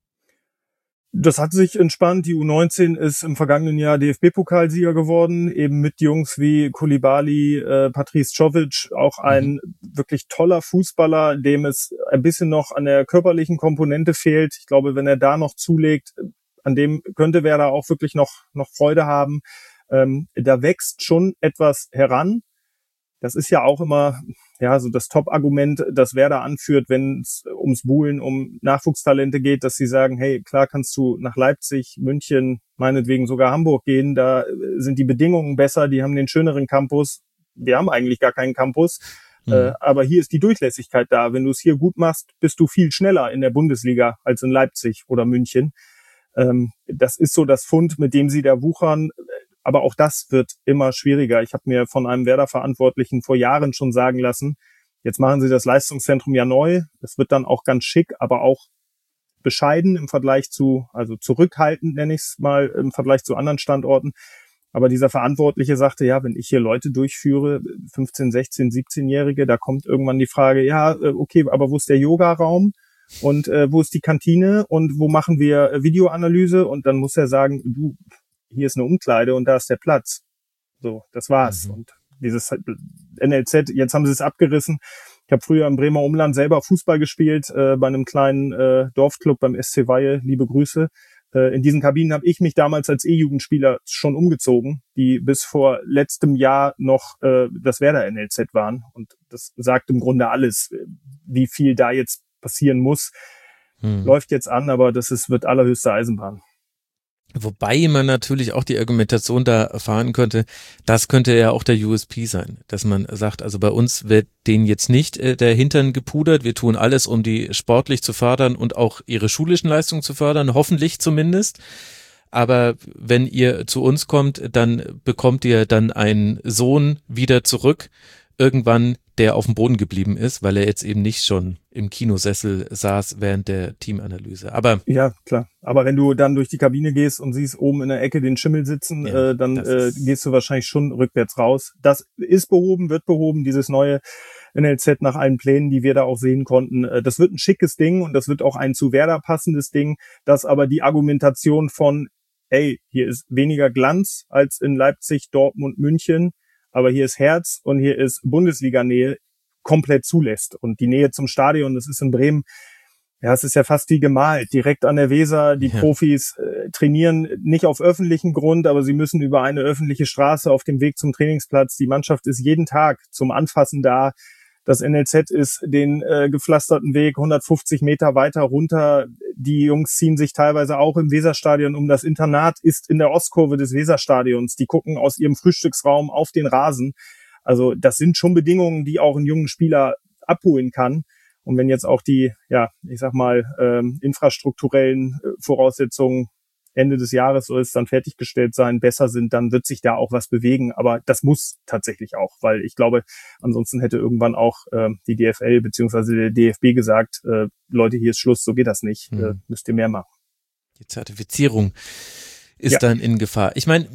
Das hat sich entspannt. Die U19 ist im vergangenen Jahr DFB-Pokalsieger geworden, eben mit Jungs wie Koulibaly, Patrice Czovic, auch ein wirklich toller Fußballer, dem es ein bisschen noch an der körperlichen Komponente fehlt. Ich glaube, wenn er da noch zulegt, an dem könnte Werder auch wirklich noch Freude haben. Da wächst schon etwas heran. Das ist ja auch immer so das Top-Argument, das Werder anführt, wenn es ums Buhlen um Nachwuchstalente geht, dass sie sagen, hey, klar kannst du nach Leipzig, München, meinetwegen sogar Hamburg gehen, da sind die Bedingungen besser, die haben den schöneren Campus, wir haben eigentlich gar keinen Campus, aber hier ist die Durchlässigkeit da. Wenn du es hier gut machst, bist du viel schneller in der Bundesliga als in Leipzig oder München. Das ist so das Pfund, mit dem sie da wuchern. Aber auch das wird immer schwieriger. Ich habe mir von einem Werder-Verantwortlichen vor Jahren schon sagen lassen, jetzt machen sie das Leistungszentrum ja neu. Es wird dann auch ganz schick, aber auch bescheiden im Vergleich zu, also zurückhaltend nenne ich es mal, im Vergleich zu anderen Standorten. Aber dieser Verantwortliche sagte, ja, wenn ich hier Leute durchführe, 15, 16, 17-Jährige, da kommt irgendwann die Frage, ja, okay, aber wo ist der Yoga-Raum? Und wo ist die Kantine? Und wo machen wir Videoanalyse? Und dann muss er sagen, du, hier ist eine Umkleide und da ist der Platz. So, das war's. Und dieses NLZ, jetzt haben sie es abgerissen. Ich habe früher im Bremer Umland selber Fußball gespielt, bei einem kleinen Dorfclub beim SC Weihe, liebe Grüße. In diesen Kabinen habe ich mich damals als E-Jugendspieler schon umgezogen, die bis vor letztem Jahr noch das Werder NLZ waren. Und das sagt im Grunde alles, wie viel da jetzt passieren muss. Läuft jetzt an, aber wird allerhöchste Eisenbahn. Wobei man natürlich auch die Argumentation da erfahren könnte, das könnte ja auch der USP sein, dass man sagt, also bei uns wird denen jetzt nicht der Hintern gepudert, wir tun alles, um die sportlich zu fördern und auch ihre schulischen Leistungen zu fördern, hoffentlich zumindest. Aber wenn ihr zu uns kommt, dann bekommt ihr dann einen Sohn wieder zurück, irgendwann, der auf dem Boden geblieben ist, weil er jetzt eben nicht schon im Kinosessel saß während der Teamanalyse. Aber ja, klar. Aber wenn du dann durch die Kabine gehst und siehst oben in der Ecke den Schimmel sitzen, dann gehst du wahrscheinlich schon rückwärts raus. Das ist behoben, wird behoben, dieses neue NLZ nach allen Plänen, die wir da auch sehen konnten. Das wird ein schickes Ding und das wird auch ein zu Werder passendes Ding, dass aber die Argumentation von, ey, hier ist weniger Glanz als in Leipzig, Dortmund, München, aber hier ist Herz und hier ist Bundesliga-Nähe, komplett zulässt. Und die Nähe zum Stadion, das ist in Bremen, ja, es ist ja fast wie gemalt, direkt an der Weser. Die Profis trainieren nicht auf öffentlichem Grund, aber sie müssen über eine öffentliche Straße auf dem Weg zum Trainingsplatz. Die Mannschaft ist jeden Tag zum Anfassen da. Das NLZ ist den gepflasterten Weg 150 Meter weiter runter. Die Jungs ziehen sich teilweise auch im Weserstadion um. Das Internat ist in der Ostkurve des Weserstadions. Die gucken aus ihrem Frühstücksraum auf den Rasen. Also das sind schon Bedingungen, die auch einen jungen Spieler abholen kann. Und wenn jetzt auch die, ja, ich sag mal, infrastrukturellen Voraussetzungen Ende des Jahres soll es dann fertiggestellt sein, besser sind, dann wird sich da auch was bewegen. Aber das muss tatsächlich auch, weil ich glaube, ansonsten hätte irgendwann auch die DFL beziehungsweise der DFB gesagt, Leute, hier ist Schluss, so geht das nicht, müsst ihr mehr machen. Die Zertifizierung ist dann in Gefahr. Ich meine,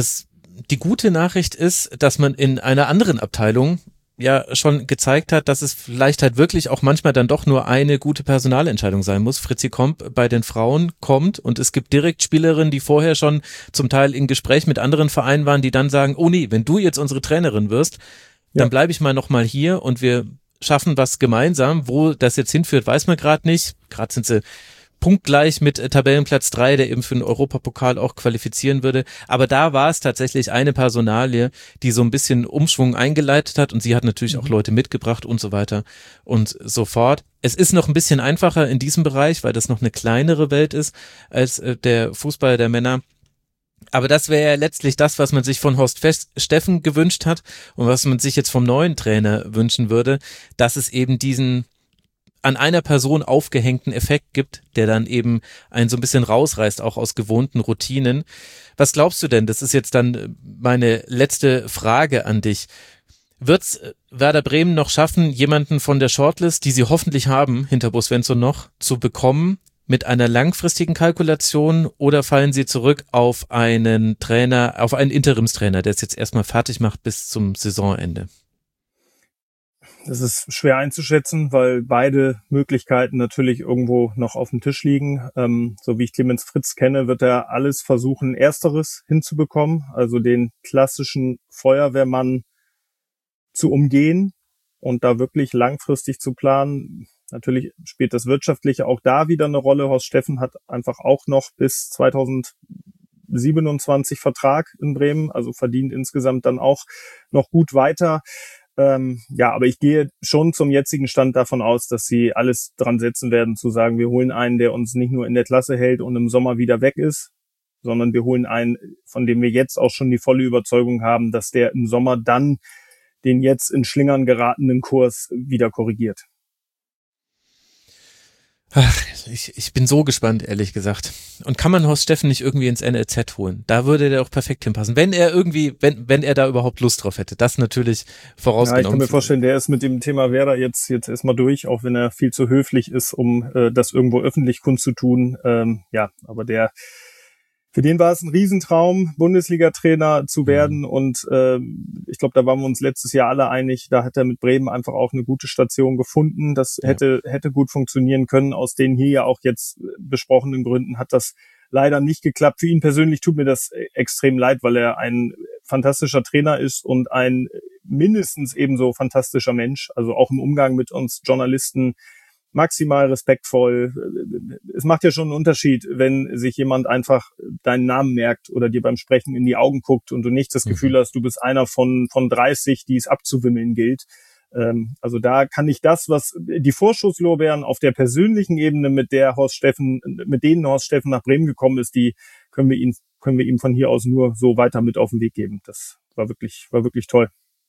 die gute Nachricht ist, dass man in einer anderen Abteilung ja schon gezeigt hat, dass es vielleicht halt wirklich auch manchmal dann doch nur eine gute Personalentscheidung sein muss. Fritzi Komp bei den Frauen kommt und es gibt direkt Spielerinnen, die vorher schon zum Teil in Gespräch mit anderen Vereinen waren, die dann sagen, oh nee, wenn du jetzt unsere Trainerin wirst, dann bleibe ich noch mal hier und wir schaffen was gemeinsam. Wo das jetzt hinführt, weiß man gerade nicht. Gerade sind sie punktgleich mit Tabellenplatz 3, der eben für den Europapokal auch qualifizieren würde. Aber da war es tatsächlich eine Personalie, die so ein bisschen Umschwung eingeleitet hat und sie hat natürlich auch Leute mitgebracht und so weiter und so fort. Es ist noch ein bisschen einfacher in diesem Bereich, weil das noch eine kleinere Welt ist als der Fußball der Männer. Aber das wäre ja letztlich das, was man sich von Horst Steffen gewünscht hat und was man sich jetzt vom neuen Trainer wünschen würde, dass es eben diesen an einer Person aufgehängten Effekt gibt, der dann eben einen so ein bisschen rausreißt, auch aus gewohnten Routinen. Was glaubst du denn? Das ist jetzt dann meine letzte Frage an dich. Wird's Werder Bremen noch schaffen, jemanden von der Shortlist, die sie hoffentlich haben, hinter Bo Svensson noch, zu bekommen mit einer langfristigen Kalkulation, oder fallen sie zurück auf einen Trainer, auf einen Interimstrainer, der es jetzt erstmal fertig macht bis zum Saisonende? Das ist schwer einzuschätzen, weil beide Möglichkeiten natürlich irgendwo noch auf dem Tisch liegen. So wie ich Clemens Fritz kenne, wird er alles versuchen, Ersteres hinzubekommen, also den klassischen Feuerwehrmann zu umgehen und da wirklich langfristig zu planen. Natürlich spielt das Wirtschaftliche auch da wieder eine Rolle. Horst Steffen hat einfach auch noch bis 2027 Vertrag in Bremen, also verdient insgesamt dann auch noch gut weiter. Aber ich gehe schon zum jetzigen Stand davon aus, dass sie alles dran setzen werden, zu sagen, wir holen einen, der uns nicht nur in der Klasse hält und im Sommer wieder weg ist, sondern wir holen einen, von dem wir jetzt auch schon die volle Überzeugung haben, dass der im Sommer dann den jetzt in Schlingern geratenen Kurs wieder korrigiert. Ach, ich bin so gespannt, ehrlich gesagt. Und kann man Horst Steffen nicht irgendwie ins NLZ holen? Da würde der auch perfekt hinpassen. Wenn er irgendwie, wenn er da überhaupt Lust drauf hätte. Das natürlich vorausgenommen. Ja, ich kann mir vorstellen, der ist mit dem Thema Werder jetzt erstmal durch, auch wenn er viel zu höflich ist, um das irgendwo öffentlich kundzutun. Aber für den war es ein Riesentraum, Bundesliga-Trainer zu werden und ich glaube, da waren wir uns letztes Jahr alle einig, da hat er mit Bremen einfach auch eine gute Station gefunden. Das hätte gut funktionieren können. Aus den hier ja auch jetzt besprochenen Gründen hat das leider nicht geklappt. Für ihn persönlich tut mir das extrem leid, weil er ein fantastischer Trainer ist und ein mindestens ebenso fantastischer Mensch, also auch im Umgang mit uns Journalisten maximal respektvoll. Es macht ja schon einen Unterschied, wenn sich jemand einfach deinen Namen merkt oder dir beim Sprechen in die Augen guckt und du nicht das Gefühl hast, du bist einer von 30, die es abzuwimmeln gilt. Also da kann ich das, was die Vorschusslorbeeren auf der persönlichen Ebene, mit denen Horst Steffen nach Bremen gekommen ist, die können wir ihm von hier aus nur so weiter mit auf den Weg geben. Das war wirklich toll.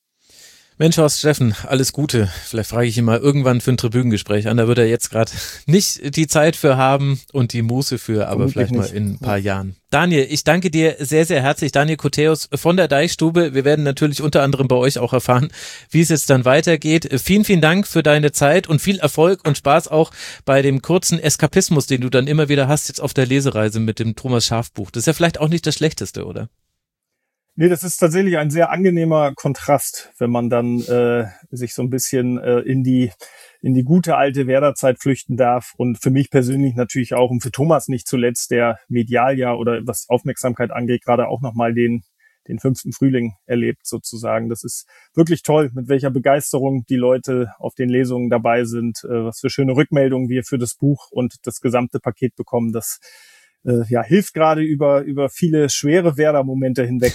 Mensch, Horst Steffen, alles Gute. Vielleicht frage ich ihn mal irgendwann für ein Tribünengespräch an. Da wird er jetzt gerade nicht die Zeit für haben und die Muße für, aber vielleicht mal in ein paar Jahren. Daniel, ich danke dir sehr, sehr herzlich. Daniel Koteus von der Deichstube. Wir werden natürlich unter anderem bei euch auch erfahren, wie es jetzt dann weitergeht. Vielen, vielen Dank für deine Zeit und viel Erfolg und Spaß auch bei dem kurzen Eskapismus, den du dann immer wieder hast, jetzt auf der Lesereise mit dem Thomas Schaaf-Buch. Das ist ja vielleicht auch nicht das Schlechteste, oder? Nee, das ist tatsächlich ein sehr angenehmer Kontrast, wenn man dann sich so ein bisschen in die gute alte Werder-Zeit flüchten darf. Und für mich persönlich natürlich auch und für Thomas nicht zuletzt, der medial ja oder was Aufmerksamkeit angeht, gerade auch nochmal den 5. Frühling erlebt sozusagen. Das ist wirklich toll, mit welcher Begeisterung die Leute auf den Lesungen dabei sind, was für schöne Rückmeldungen wir für das Buch und das gesamte Paket bekommen. Das hilft gerade über viele schwere Werder-Momente hinweg.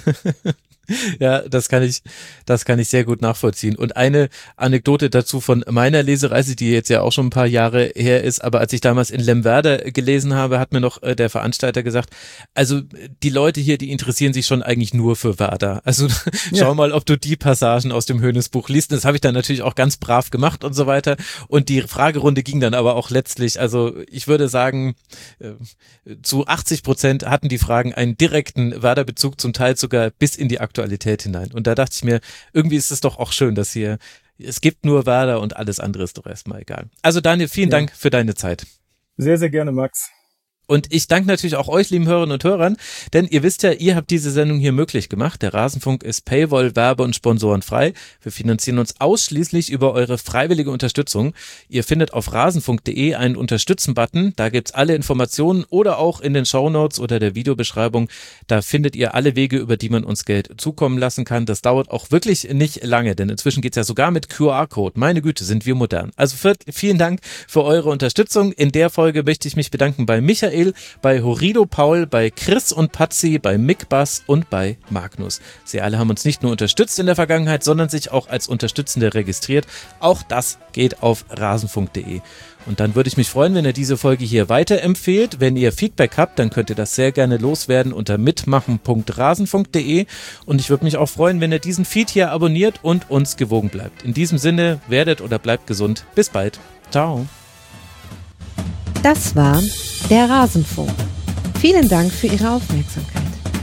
Ja, das kann ich sehr gut nachvollziehen. Und eine Anekdote dazu von meiner Lesereise, die jetzt ja auch schon ein paar Jahre her ist, aber als ich damals in Lemwerder gelesen habe, hat mir noch der Veranstalter gesagt, also die Leute hier, die interessieren sich schon eigentlich nur für Werder. Also schau mal, ob du die Passagen aus dem Hoeneß-Buch liest. Und das habe ich dann natürlich auch ganz brav gemacht und so weiter. Und die Fragerunde ging dann aber auch letztlich, also ich würde sagen, zu 80% hatten die Fragen einen direkten Werder-Bezug, zum Teil sogar bis in die Aktualität hinein. Und da dachte ich mir, irgendwie ist es doch auch schön, dass es gibt nur Werder und alles andere ist doch erstmal egal. Also Daniel, vielen Dank für deine Zeit. Sehr, sehr gerne, Max. Und ich danke natürlich auch euch, lieben Hörerinnen und Hörern, denn ihr wisst ja, ihr habt diese Sendung hier möglich gemacht. Der Rasenfunk ist Paywall, Werbe- und Sponsorenfrei. Wir finanzieren uns ausschließlich über eure freiwillige Unterstützung. Ihr findet auf rasenfunk.de einen Unterstützen-Button. Da gibt's alle Informationen oder auch in den Shownotes oder der Videobeschreibung. Da findet ihr alle Wege, über die man uns Geld zukommen lassen kann. Das dauert auch wirklich nicht lange, denn inzwischen geht's ja sogar mit QR-Code. Meine Güte, sind wir modern. Also vielen Dank für eure Unterstützung. In der Folge möchte ich mich bedanken bei Michael, bei Horido Paul, bei Chris und Patzi, bei Mick Bass und bei Magnus. Sie alle haben uns nicht nur unterstützt in der Vergangenheit, sondern sich auch als Unterstützende registriert. Auch das geht auf rasenfunk.de. Und dann würde ich mich freuen, wenn ihr diese Folge hier weiterempfehlt. Wenn ihr Feedback habt, dann könnt ihr das sehr gerne loswerden unter mitmachen.rasenfunk.de. Und ich würde mich auch freuen, wenn ihr diesen Feed hier abonniert und uns gewogen bleibt. In diesem Sinne, werdet oder bleibt gesund. Bis bald. Ciao. Das war der Rasenfunk. Vielen Dank für Ihre Aufmerksamkeit.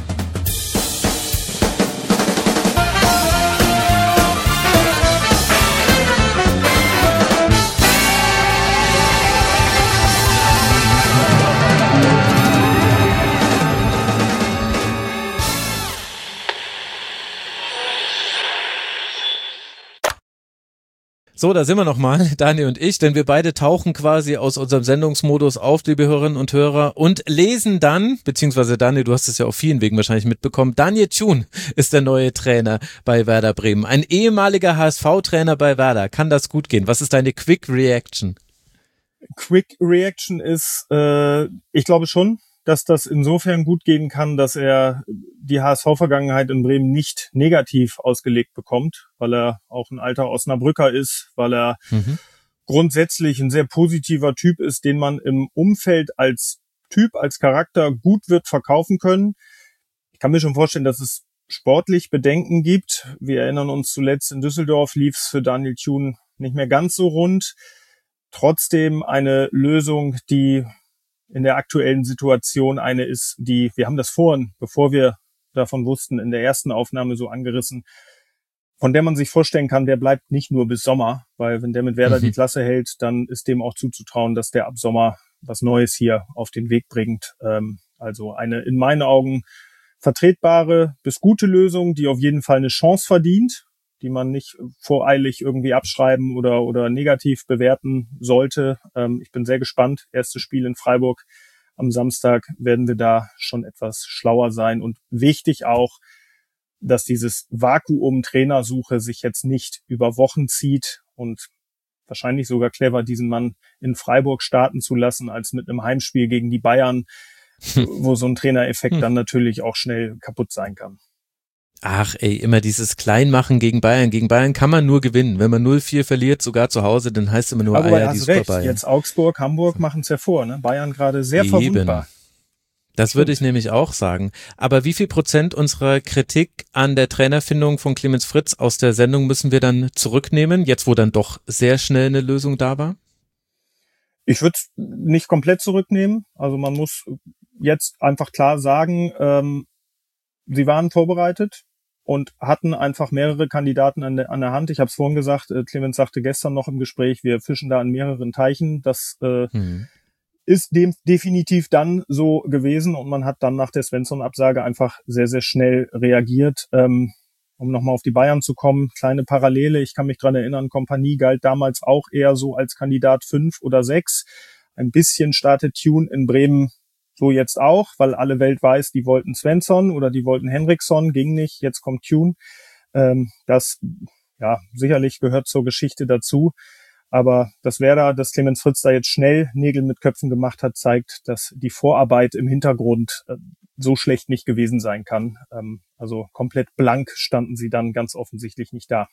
So, da sind wir nochmal, Daniel und ich, denn wir beide tauchen quasi aus unserem Sendungsmodus auf, liebe Hörerinnen und Hörer, und lesen dann, beziehungsweise Daniel, du hast es ja auf vielen Wegen wahrscheinlich mitbekommen, Daniel Thun ist der neue Trainer bei Werder Bremen. Ein ehemaliger HSV-Trainer bei Werder. Kann das gut gehen? Was ist deine Quick Reaction? Quick Reaction ist, ich glaube schon, dass das insofern gut gehen kann, dass er die HSV-Vergangenheit in Bremen nicht negativ ausgelegt bekommt, weil er auch ein alter Osnabrücker ist, weil er grundsätzlich ein sehr positiver Typ ist, den man im Umfeld als Typ, als Charakter gut wird verkaufen können. Ich kann mir schon vorstellen, dass es sportlich Bedenken gibt. Wir erinnern uns zuletzt, in Düsseldorf lief es für Daniel Thun nicht mehr ganz so rund. trotzdem eine Lösung, die in der aktuellen Situation eine ist, wir haben das vorhin, bevor wir davon wussten, in der ersten Aufnahme so angerissen, von der man sich vorstellen kann, der bleibt nicht nur bis Sommer, weil wenn der mit Werder die Klasse hält, dann ist dem auch zuzutrauen, dass der ab Sommer was Neues hier auf den Weg bringt. Also eine in meinen Augen vertretbare bis gute Lösung, die auf jeden Fall eine Chance verdient, die man nicht voreilig irgendwie abschreiben oder negativ bewerten sollte. Ich bin sehr gespannt. Erstes Spiel in Freiburg am Samstag werden wir da schon etwas schlauer sein. Und wichtig auch, dass dieses Vakuum Trainersuche sich jetzt nicht über Wochen zieht und wahrscheinlich sogar clever, diesen Mann in Freiburg starten zu lassen, als mit einem Heimspiel gegen die Bayern, wo so ein Trainereffekt dann natürlich auch schnell kaputt sein kann. Ach ey, immer dieses Kleinmachen gegen Bayern. Gegen Bayern kann man nur gewinnen. Wenn man 0-4 verliert, sogar zu Hause, dann heißt es immer nur, aber die Super recht. Bayern. Jetzt Augsburg, Hamburg machen es hervor, ne? Bayern gerade sehr verwundbar. Das würde ich nämlich auch sagen. Aber wie viel Prozent unserer Kritik an der Trainerfindung von Clemens Fritz aus der Sendung müssen wir dann zurücknehmen, jetzt wo dann doch sehr schnell eine Lösung da war? Ich würde es nicht komplett zurücknehmen. Also man muss jetzt einfach klar sagen, sie waren vorbereitet und hatten einfach mehrere Kandidaten an der Hand. Ich habe es vorhin gesagt, Clemens sagte gestern noch im Gespräch, wir fischen da in mehreren Teichen. Das ist definitiv dann so gewesen und man hat dann nach der Svensson-Absage einfach sehr, sehr schnell reagiert. Um nochmal auf die Bayern zu kommen, kleine Parallele, ich kann mich dran erinnern, Kompanie galt damals auch eher so als Kandidat 5 oder 6. Ein bisschen startet Tune in Bremen so jetzt auch, weil alle Welt weiß, die wollten Svensson oder die wollten Henriksson, ging nicht, jetzt kommt Tune. Das ja sicherlich gehört zur Geschichte dazu. Aber dass Clemens Fritz da jetzt schnell Nägel mit Köpfen gemacht hat, zeigt, dass die Vorarbeit im Hintergrund so schlecht nicht gewesen sein kann. Also komplett blank standen sie dann ganz offensichtlich nicht da.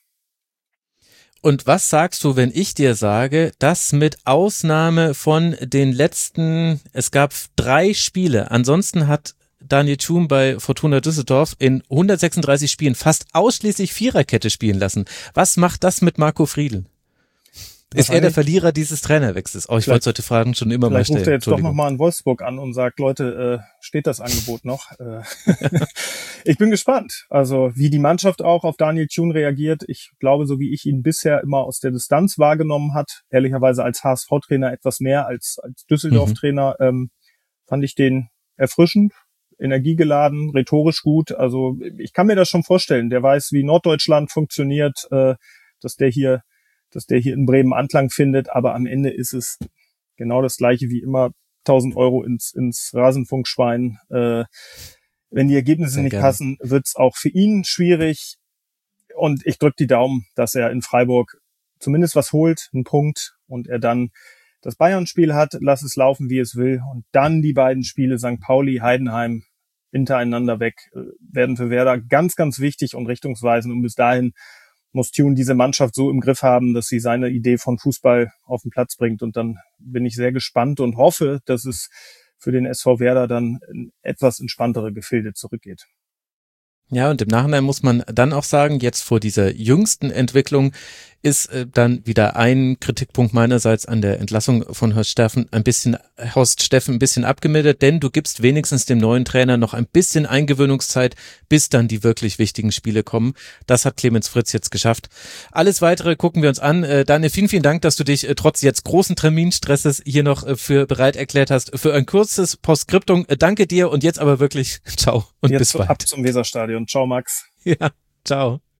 Und was sagst du, wenn ich dir sage, dass mit Ausnahme von den letzten, es gab 3 Spiele, ansonsten hat Daniel Thun bei Fortuna Düsseldorf in 136 Spielen fast ausschließlich Viererkette spielen lassen. Was macht das mit Marco Friedl? Ist er der Verlierer dieses Trainerwechsels? Ich wollte solche Fragen schon immer mal stellen. Vielleicht ruft er jetzt doch nochmal in Wolfsburg an und sagt, Leute, steht das Angebot noch? Ich bin gespannt, also wie die Mannschaft auch auf Daniel Thun reagiert. Ich glaube, so wie ich ihn bisher immer aus der Distanz wahrgenommen hat, ehrlicherweise als HSV-Trainer etwas mehr als Düsseldorf-Trainer, fand ich den erfrischend, energiegeladen, rhetorisch gut. Also ich kann mir das schon vorstellen. Der weiß, wie Norddeutschland funktioniert, dass der hier in Bremen Anklang findet, aber am Ende ist es genau das Gleiche wie immer, 1.000 Euro ins Rasenfunkschwein. Wenn die Ergebnisse nicht passen, wird's auch für ihn schwierig und ich drücke die Daumen, dass er in Freiburg zumindest was holt, einen Punkt und er dann das Bayern-Spiel hat, lass es laufen, wie es will und dann die beiden Spiele St. Pauli, Heidenheim hintereinander weg werden für Werder ganz, ganz wichtig und richtungsweisend und bis dahin muss Thun diese Mannschaft so im Griff haben, dass sie seine Idee von Fußball auf den Platz bringt. Und dann bin ich sehr gespannt und hoffe, dass es für den SV Werder dann in etwas entspanntere Gefilde zurückgeht. Ja, und im Nachhinein muss man dann auch sagen, jetzt vor dieser jüngsten Entwicklung ist dann wieder ein Kritikpunkt meinerseits an der Entlassung von Horst Steffen ein bisschen abgemildert, denn du gibst wenigstens dem neuen Trainer noch ein bisschen Eingewöhnungszeit, bis dann die wirklich wichtigen Spiele kommen. Das hat Clemens Fritz jetzt geschafft. Alles Weitere gucken wir uns an. Daniel, vielen, vielen Dank, dass du dich trotz jetzt großen Terminstresses hier noch für bereit erklärt hast für ein kurzes Postskriptum. Danke dir und jetzt aber wirklich ciao und jetzt bis bald. Ab zum Weserstadion. Ciao, Max. Ja, ciao.